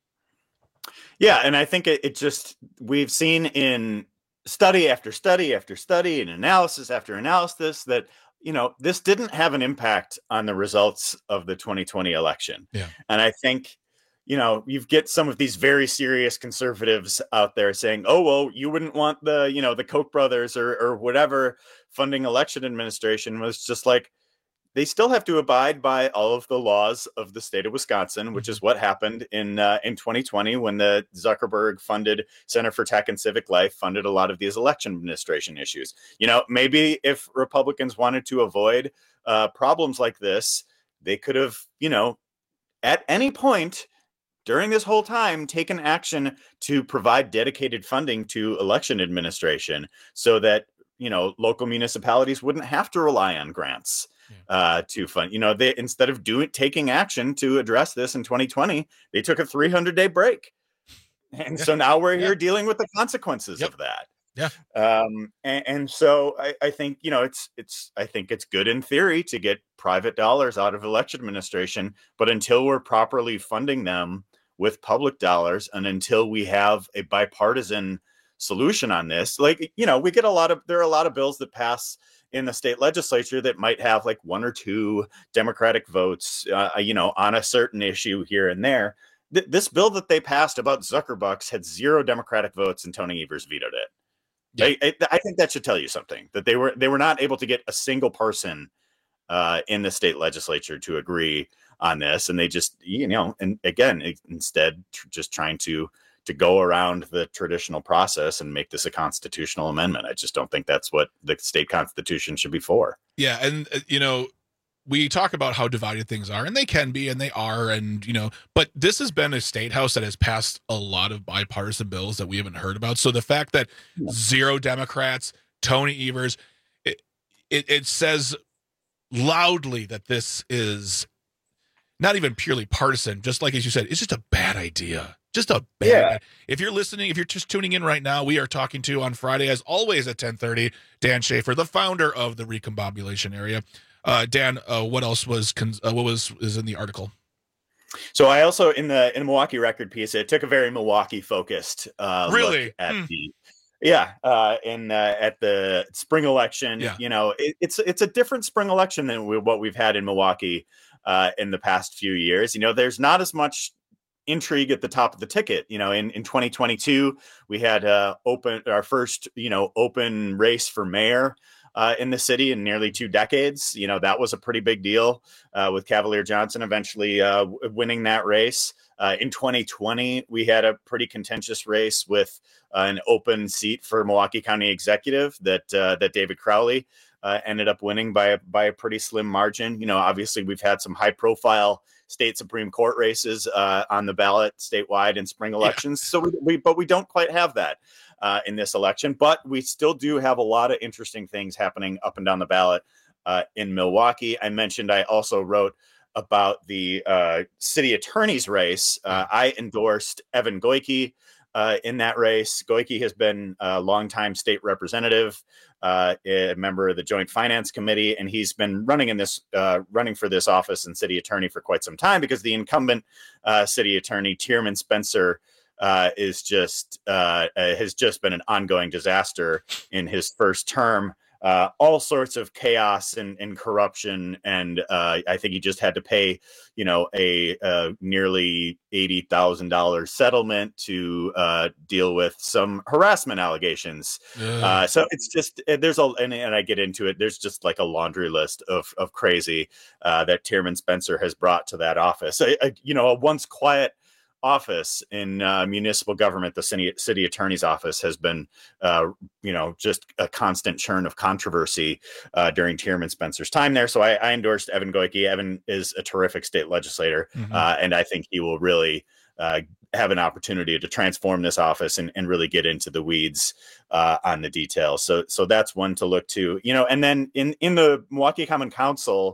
Speaker 2: Yeah, and I think it, it just, we've seen in study after study after study and analysis after analysis that, you know, this didn't have an impact on the results of the twenty twenty election.
Speaker 20: Yeah.
Speaker 2: And I think, you know, you get some of these very serious conservatives out there saying, oh, well, you wouldn't want the, you know, the Koch brothers or, or whatever funding election administration. Was just like, they still have to abide by all of the laws of the state of Wisconsin, which is what happened in uh, in twenty twenty when the Zuckerberg funded Center for Tech and Civic Life funded a lot of these election administration issues. You know, maybe if Republicans wanted to avoid uh, problems like this, they could have, you know, at any point during this whole time taken action to provide dedicated funding to election administration so that, you know, local municipalities wouldn't have to rely on grants uh, to fund. You know, they, instead of doing, taking action to address this in twenty twenty, they took a three hundred day break. And
Speaker 20: Yeah.
Speaker 2: so now we're
Speaker 20: Yeah.
Speaker 2: here dealing with the consequences
Speaker 20: Yep.
Speaker 2: of that.
Speaker 20: Yeah.
Speaker 2: Um, and, and so I, I think, you know, it's, it's, I think it's good in theory to get private dollars out of election administration, but until we're properly funding them with public dollars and until we have a bipartisan solution on this, like, you know, we get a lot of, there are a lot of bills that pass in the state legislature that might have like one or two Democratic votes, uh, you know, on a certain issue here and there. Th- this bill that they passed about Zuckerbucks had zero Democratic votes and Tony Evers vetoed it.
Speaker 20: Yeah.
Speaker 2: I, I, I think that should tell you something, that they were, they were not able to get a single person uh, in the state legislature to agree on this. And they just, you know, and again, it, instead tr- just trying to, to go around the traditional process and make this a constitutional amendment. I just don't think that's what the state constitution should be for.
Speaker 20: Yeah. And, uh, you know, we talk about how divided things are, and they can be, and they are, and, you know, but this has been a state house that has passed a lot of bipartisan bills that we haven't heard about. So the fact that zero Democrats, Tony Evers, it, it, it says loudly that this is not even purely partisan, just like, as you said, it's just a bad idea. Just a bad.
Speaker 2: Yeah.
Speaker 20: If you're listening, if you're just tuning in right now, we are talking to, on Friday, as always at ten thirty, Dan Schaefer, the founder of the Recombobulation Area. Uh, Dan, uh, what else was con- uh, what was is in the article?
Speaker 2: So I also in the in the Milwaukee Record piece, it took a very Milwaukee focused uh,
Speaker 20: Really?
Speaker 2: look at
Speaker 20: Hmm.
Speaker 2: the Yeah, uh, in uh, at the spring election,
Speaker 20: Yeah.
Speaker 2: you know, it, it's it's a different spring election than we, what we've had in Milwaukee uh, in the past few years. You know, there's not as much intrigue at the top of the ticket. You know, in in twenty twenty-two, we had uh, open our first you know open race for mayor uh, in the city in nearly two decades. You know, that was a pretty big deal uh, with Cavalier Johnson eventually uh, winning that race. Uh, in twenty twenty, we had a pretty contentious race with uh, an open seat for Milwaukee County Executive that uh, that David Crowley uh, ended up winning by a, by a pretty slim margin. You know, obviously we've had some high profile state Supreme Court races uh, on the ballot statewide in spring elections. Yeah. So we, we but we don't quite have that uh, in this election. But we still do have a lot of interesting things happening up and down the ballot uh, in Milwaukee. I mentioned I also wrote about the uh, city attorney's race. Uh, I endorsed Evan Goyke uh, in that race. Goyke has been a longtime state representative, uh, a member of the Joint Finance Committee, and he's been running in this uh, running for this office and city attorney for quite some time because the incumbent uh, city attorney, Tierman Spencer, uh, is just uh, uh, has just been an ongoing disaster in his first term. Uh, all sorts of chaos and, and corruption. And uh, I think he just had to pay, you know, a, a nearly eighty thousand dollars settlement to uh, deal with some harassment allegations. Uh, so it's just, there's a, and, and I get into it, there's just like a laundry list of, of crazy uh, that Tierman Spencer has brought to that office. I, I, you know, a once quiet office in uh, municipal government, the city, city attorney's office has been, uh, you know, just a constant churn of controversy uh, during Tierman Spencer's time there. So I, I endorsed Evan Goyke. Evan is a terrific state legislator, mm-hmm. uh, and I think he will really uh, have an opportunity to transform this office and, and really get into the weeds uh, on the details. So, so that's one to look to, you know, and then in, in the Milwaukee Common Council,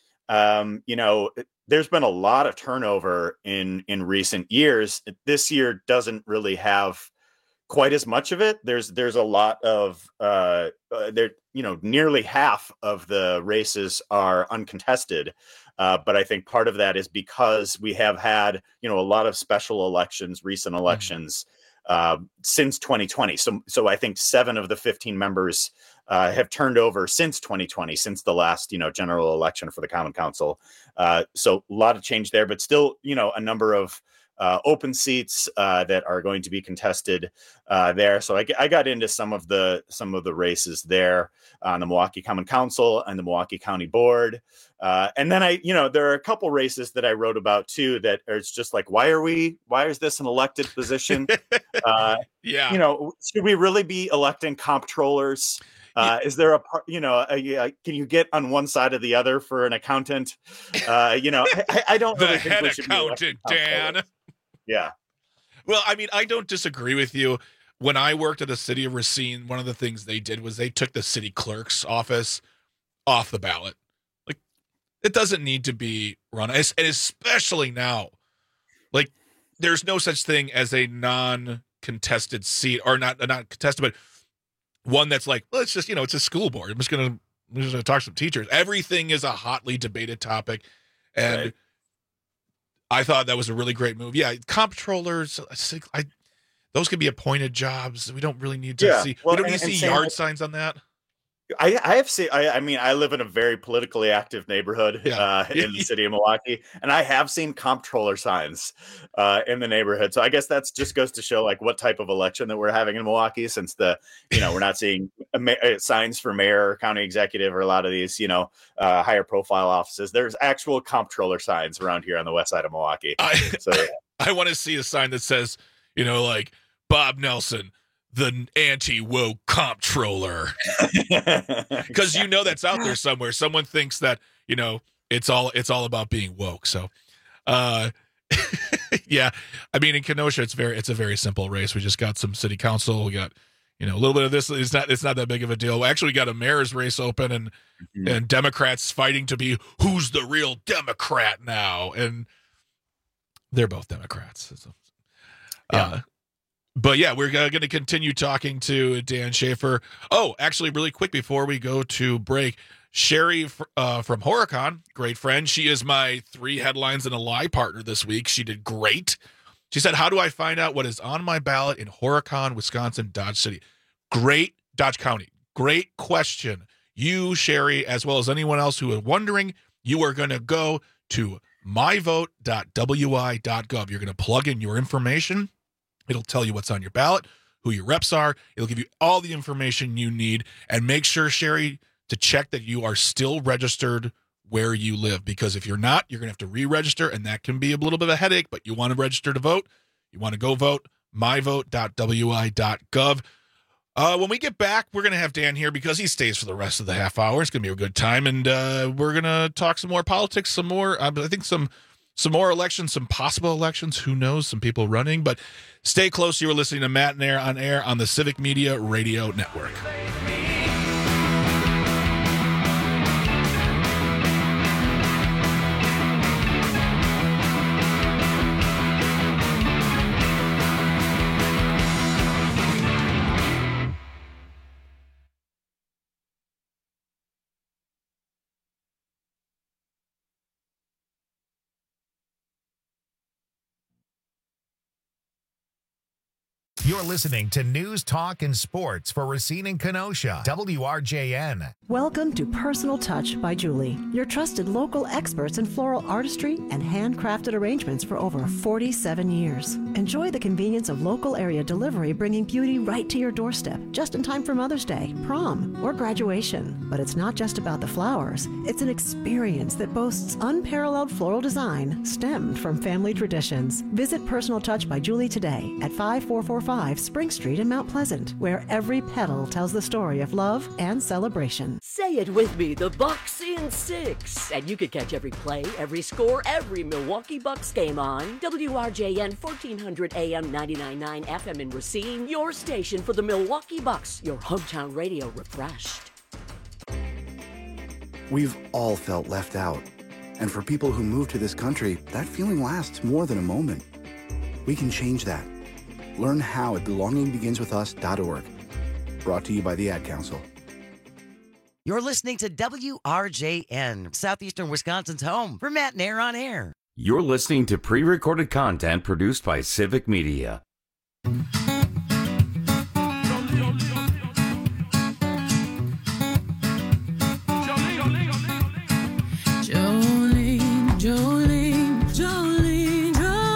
Speaker 2: um, you know, there's been a lot of turnover in, in recent years. This year doesn't really have quite as much of it. There's, there's a lot of, uh, uh, there, you know, nearly half of the races are uncontested. Uh, but I think part of that is because we have had, you know, a lot of special elections, recent elections, mm-hmm. uh, since twenty twenty. So, so I think seven of the fifteen members Uh, have turned over since twenty twenty, since the last, you know, general election for the Common Council. Uh, so a lot of change there, but still, you know, a number of uh, open seats uh, that are going to be contested uh, there. So I, I got into some of the some of the races there on the Milwaukee Common Council and the Milwaukee County Board. Uh, and then I, you know, there are a couple races that I wrote about too that are, it's just like, why are we, why is this an elected position? uh,
Speaker 20: yeah.
Speaker 2: You know, should we really be electing comptrollers? Uh, is there a, you know, a, a, can you get on one side or the other for an accountant? Uh, you know, I, I don't
Speaker 20: the
Speaker 2: really
Speaker 20: head
Speaker 2: think we should
Speaker 20: accountant,
Speaker 2: be
Speaker 20: Dan.
Speaker 2: Yeah.
Speaker 20: Well, I mean, I don't disagree with you. When I worked at the city of Racine, one of the things they did was they took the city clerk's office off the ballot. Like, it doesn't need to be run, and especially now. Like, there's no such thing as a non-contested seat, or not not contested, but one that's like, well, it's just, you know, it's a school board. I'm just gonna, I'm just gonna talk to some teachers. Everything is a hotly debated topic, and right. I thought that was a really great move. Yeah, comptrollers, I, those could be appointed jobs. We don't really need to
Speaker 2: yeah.
Speaker 20: see.
Speaker 2: Well,
Speaker 20: we don't need
Speaker 2: and,
Speaker 20: to see yard signs on that.
Speaker 2: I, I have seen, I, I mean, I live in a very politically active neighborhood
Speaker 20: yeah.
Speaker 2: uh, in the city of Milwaukee, and I have seen comptroller signs uh, in the neighborhood. So I guess that's just goes to show like what type of election that we're having in Milwaukee, since the, you know, we're not seeing ma- signs for mayor or county executive or a lot of these, you know, uh, higher profile offices. There's actual comptroller signs around here on the west side of Milwaukee.
Speaker 20: I,
Speaker 2: so yeah.
Speaker 20: I want to see a sign that says, you know, like Bob Nelson, the anti-woke comptroller, because you know that's out there somewhere. Someone thinks that, you know, it's all it's all about being woke. So, uh, yeah, I mean, in Kenosha, it's very it's a very simple race. We just got some city council. We got, you know, a little bit of this. It's not it's not that big of a deal. We actually got a mayor's race open, and mm-hmm. and Democrats fighting to be who's the real Democrat now, and they're both Democrats. So, uh, yeah. But yeah, we're going to continue talking to Dan Schaefer. Oh, actually, really quick before we go to break, Sherry uh, from Horicon, great friend. She is my three headlines and a lie partner this week. She did great. She said, how do I find out what is on my ballot in Horicon, Wisconsin, Dodge City? Great, Dodge County. Great question. You, Sherry, as well as anyone else who is wondering, you are going to go to my vote dot w i dot gov. You're going to plug in your information. It'll tell you what's on your ballot, who your reps are. It'll give you all the information you need. And make sure, Sherry, to check that you are still registered where you live. Because if you're not, you're going to have to re-register, and that can be a little bit of a headache. But you want to register to vote. You want to go vote. my vote dot w i dot gov. Uh, when we get back, we're going to have Dan here because he stays for the rest of the half hour. It's going to be a good time. And uh, we're going to talk some more politics, some more, uh, I think some some more elections, some possible elections. Who knows? Some people running. But stay close. You are listening to Matt and Air on air on the Civic Media Radio Network.
Speaker 11: You're listening to News, Talk, and Sports for Racine and Kenosha, W R J N.
Speaker 4: Welcome to Personal Touch by Julie, your trusted local experts in floral artistry and handcrafted arrangements for over forty-seven years. Enjoy the convenience of local area delivery, bringing beauty right to your doorstep, just in time for Mother's Day, prom, or graduation. But it's not just about the flowers. It's an experience that boasts unparalleled floral design stemmed from family traditions. Visit Personal Touch by Julie today at five four four five Spring Street in Mount Pleasant, where every petal tells the story of love and celebration.
Speaker 32: Say it with me, the Bucks in six. And you can catch every play, every score, every Milwaukee Bucks game on W R J N fourteen hundred A M ninety-nine point nine F M in Racine, your station for the Milwaukee Bucks, your hometown radio refreshed.
Speaker 6: We've all felt left out. And for people who move to this country, that feeling lasts more than a moment. We can change that. Learn how at belonging begins with us dot org. Brought to you by the Ad Council.
Speaker 7: You're listening to W R J N, Southeastern Wisconsin's home for Matt and Air on Air.
Speaker 19: You're listening to pre-recorded content produced by Civic Media.
Speaker 26: Jolene, Jolene, Jolene,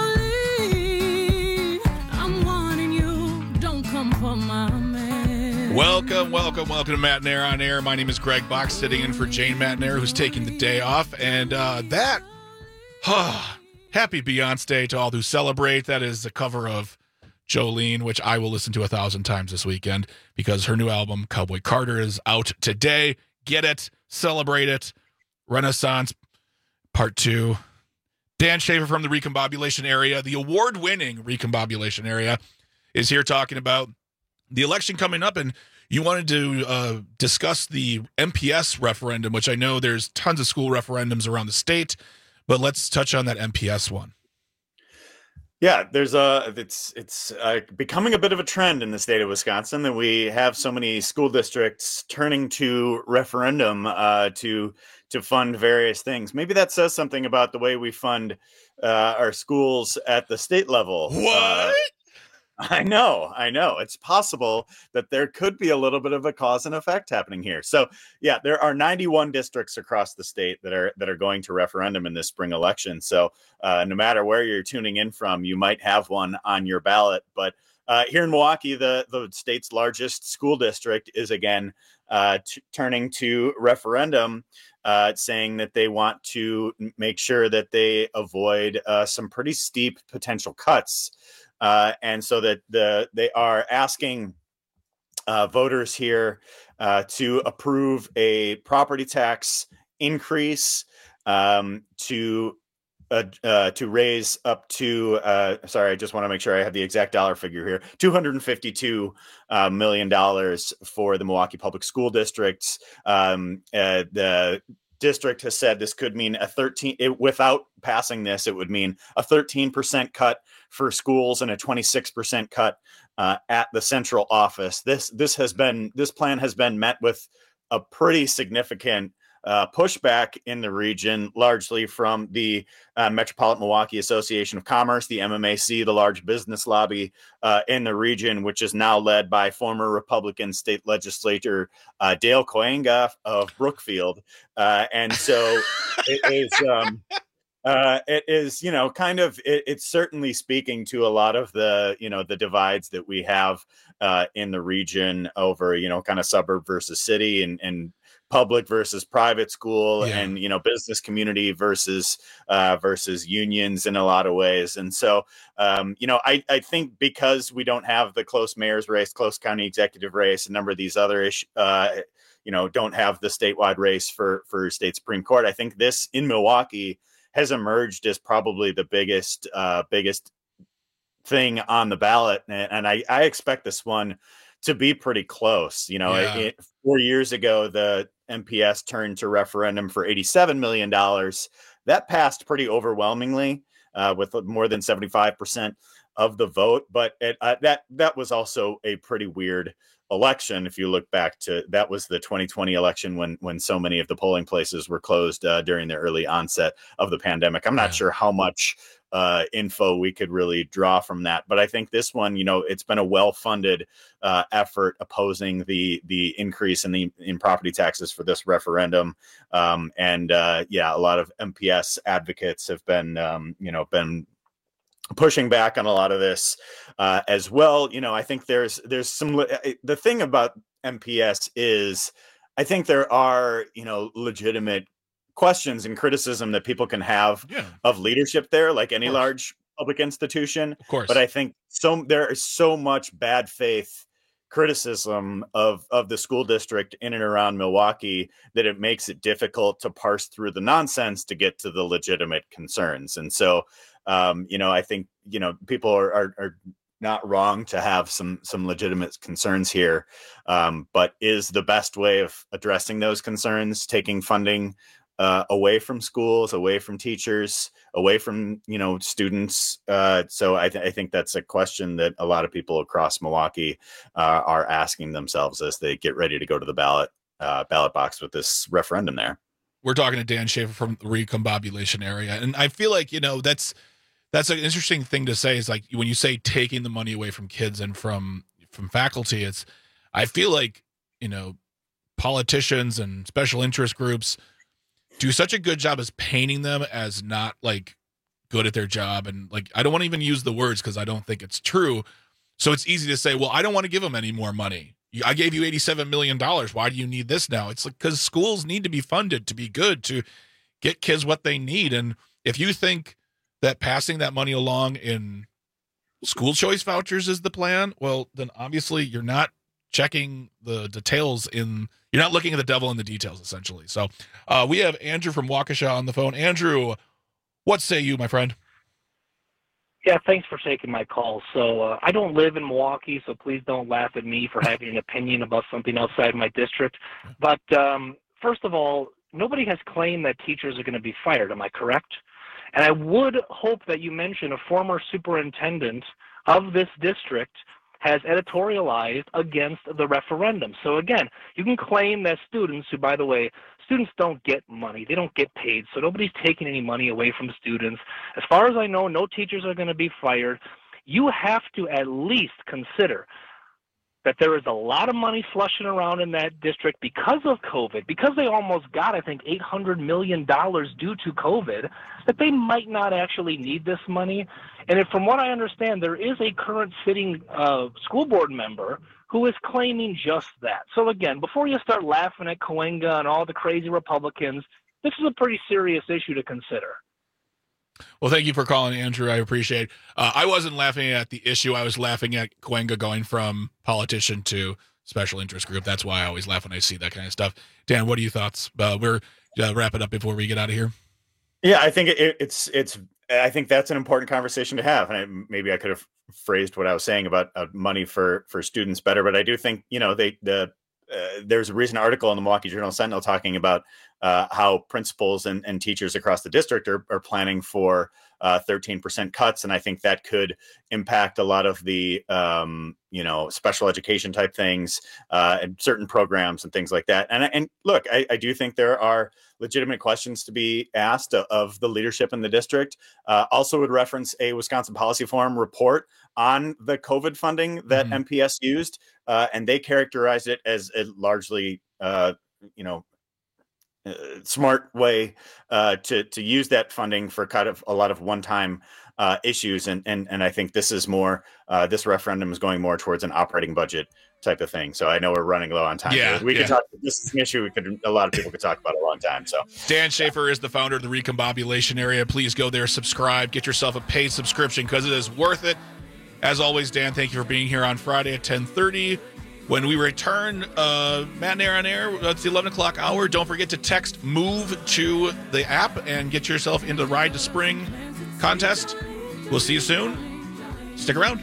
Speaker 26: Jolene, I'm wanting you, don't come for my man.
Speaker 20: Welcome, welcome, welcome to Matt and Air on Air. My name is Greg Box, sitting in for Jane Matt and Air, who's taking the day off. And uh, that, oh, happy Beyonce to all who celebrate. That is the cover of Jolene, which I will listen to a thousand times this weekend because her new album, Cowboy Carter, is out today. Get it, celebrate it. Renaissance Part two. Dan Schaefer from the Recombobulation Area, the award-winning Recombobulation Area, is here talking about the election coming up, and you wanted to uh, discuss the M P S referendum, which I know there's tons of school referendums around the state, but let's touch on that M P S one.
Speaker 2: Yeah, there's a it's it's uh, becoming a bit of a trend in the state of Wisconsin that we have so many school districts turning to referendum uh, to to fund various things. Maybe that says something about the way we fund uh, our schools at the state level.
Speaker 20: What?
Speaker 2: Uh, I know, I know. It's possible that there could be a little bit of a cause and effect happening here. So, yeah, there are ninety-one districts across the state that are that are going to referendum in this spring election. So, uh, no matter where you're tuning in from, you might have one on your ballot. But uh, here in Milwaukee, the the state's largest school district is again uh, t- turning to referendum, uh, saying that they want to make sure that they avoid uh, some pretty steep potential cuts. Uh, and so that the they are asking uh, voters here uh, to approve a property tax increase um, to uh, uh, to raise up to uh, sorry, I just want to make sure I have the exact dollar figure here: two hundred fifty-two uh, million dollars for the Milwaukee Public School Districts. Um, uh, the district has said this could mean a thirteen it, without passing this, it would mean a thirteen percent cut for schools and a twenty-six percent cut uh, at the central office. This this has been this plan has been met with a pretty significant uh, pushback in the region, largely from the uh, Metropolitan Milwaukee Association of Commerce, the M M A C, the large business lobby uh, in the region, which is now led by former Republican state legislator uh, Dale Koenga of Brookfield. Uh, and so it is... Um, Uh, it is, you know, kind of, it, it's certainly speaking to a lot of the, you know, the divides that we have uh, in the region over, you know, kind of suburb versus city and, and public versus private school yeah. and, you know, business community versus uh, versus unions in a lot of ways. And so, um, you know, I, I think because we don't have the close mayor's race, close county executive race, a number of these other issues, uh, you know, don't have the statewide race for, for state Supreme Court. I think this in Milwaukee has emerged as probably the biggest, uh, biggest thing on the ballot. And, and I, I expect this one to be pretty close. You know,
Speaker 20: yeah.
Speaker 2: it, four years ago, the M P S turned to referendum for eighty-seven million dollars. That passed pretty overwhelmingly uh, with more than seventy-five percent of the vote. But it, uh, that, that was also a pretty weird election. If you look back to, that was the twenty twenty election when when so many of the polling places were closed uh, during the early onset of the pandemic. I'm not yeah. sure how much uh, info we could really draw from that, but I think this one, you know, it's been a well-funded uh, effort opposing the the increase in the in property taxes for this referendum. Um, and uh, yeah, a lot of M P S advocates have been, um, you know, been pushing back on a lot of this uh, as well. You know, I think there's there's some the thing about M P S is I think there are, you know, legitimate questions and criticism that people can have
Speaker 20: yeah.
Speaker 2: of leadership there, like any large public institution.
Speaker 20: Of course.
Speaker 2: But I think so there is so much bad faith criticism of of the school district in and around Milwaukee that it makes it difficult to parse through the nonsense to get to the legitimate concerns. And so Um, you know, I think, you know, people are, are, are not wrong to have some some legitimate concerns here. Um, but is the best way of addressing those concerns taking funding uh, away from schools, away from teachers, away from, you know, students? Uh, so I, th- I think that's a question that a lot of people across Milwaukee uh, are asking themselves as they get ready to go to the ballot uh, ballot box with this referendum there.
Speaker 20: We're talking to Dan Schaefer from the recombobulation area. And I feel like, you know, that's, That's an interesting thing to say is like when you say taking the money away from kids and from from faculty, it's I feel like, you know, politicians and special interest groups do such a good job as painting them as not like good at their job. And like I don't want to even use the words because I don't think it's true. So it's easy to say, well, I don't want to give them any more money. I gave you eighty-seven million dollars. Why do you need this now? It's like because schools need to be funded to be good, to get kids what they need. And if you think that passing that money along in school choice vouchers is the plan, well, then obviously you're not checking the details in, you're not looking at the devil in the details, essentially. So uh, we have Andrew from Waukesha on the phone. Andrew, what say you, my friend?
Speaker 3: Yeah, thanks for taking my call. So uh, I don't live in Milwaukee, so please don't laugh at me for having an opinion about something outside my district. But um, first of all, nobody has claimed that teachers are going to be fired. Am I correct? And I would hope that you mention a former superintendent of this district has editorialized against the referendum. So again, you can claim that students who, by the way, students don't get money. They don't get paid. So nobody's taking any money away from students. As far as I know, no teachers are going to be fired. You have to at least consider that there is a lot of money flushing around in that district because of COVID, because they almost got, I think, eight hundred million dollars due to COVID, that they might not actually need this money. And if, from what I understand, there is a current sitting uh, school board member who is claiming just that. So again, before you start laughing at Koenga and all the crazy Republicans, this is a pretty serious issue to consider.
Speaker 20: Well, thank you for calling, Andrew. I appreciate it. Uh, I wasn't laughing at the issue. I was laughing at Koenga going from politician to special interest group. That's why I always laugh when I see that kind of stuff. Dan, what are your thoughts? Uh, we're uh, wrap it up before we get out of here.
Speaker 2: Yeah, I think it, it's it's. I think that's an important conversation to have. And I, maybe I could have phrased what I was saying about uh, money for for students better. But I do think, you know, they the uh, there's a recent article in the Milwaukee Journal Sentinel talking about uh, how principals and, and teachers across the district are, are planning for uh, thirteen percent cuts. And I think that could impact a lot of the, um, you know, special education type things uh, and certain programs and things like that. And, and look, I, I do think there are legitimate questions to be asked of the leadership in the district. Uh, also would reference a Wisconsin Policy Forum report on the COVID funding that mm-hmm. M P S used. Uh, and they characterized it as a largely, uh, you know, uh, smart way uh, to, to use that funding for kind of a lot of one-time uh, issues. And, and, and I think this is more, uh, this referendum is going more towards an operating budget type of thing. So I know we're running low on time.
Speaker 20: Yeah,
Speaker 2: we
Speaker 20: yeah.
Speaker 2: could talk. This is an issue we could. A lot of people could talk about a long time. So
Speaker 20: Dan Schaefer is the founder of the Recombobulation Area. Please go there, subscribe, get yourself a paid subscription because it is worth it. As always, Dan, thank you for being here on Friday at ten thirty. When we return, uh, Matt and Aaron on air, it's the eleven o'clock hour. Don't forget to text MOVE to the app and get yourself into the Ride to Spring contest. We'll see you soon. Stick around.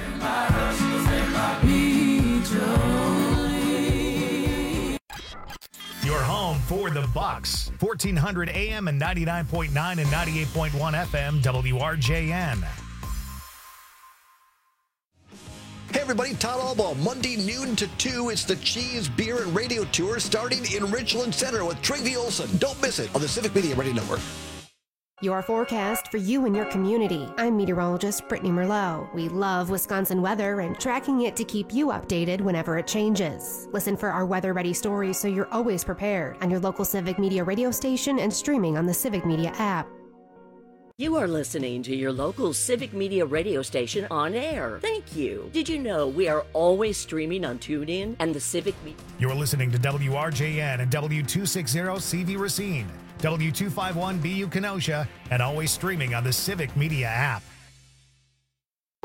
Speaker 11: Your home for the Bucks. fourteen hundred A M and ninety-nine point nine and ninety-eight point one F M, W R J N.
Speaker 31: Hey everybody, Todd Albaugh, Monday noon to two. It's the Cheese, Beer, and Radio Tour starting in Ridgeland Center with Travie Olson. Don't miss it on the Civic Media Radio Network.
Speaker 5: Your forecast for you and your community. I'm meteorologist Brittany Merlot. We love Wisconsin weather and tracking it to keep you updated whenever it changes. Listen for our weather-ready stories so you're always prepared on your local Civic Media radio station and streaming on the Civic Media app.
Speaker 32: You are listening to your local Civic Media radio station on air. Thank you. Did you know we are always streaming on TuneIn and the Civic Media?
Speaker 11: You're listening to W R J N and W two sixty C V Racine, W two fifty-one B U Kenosha, and always streaming on the Civic Media app.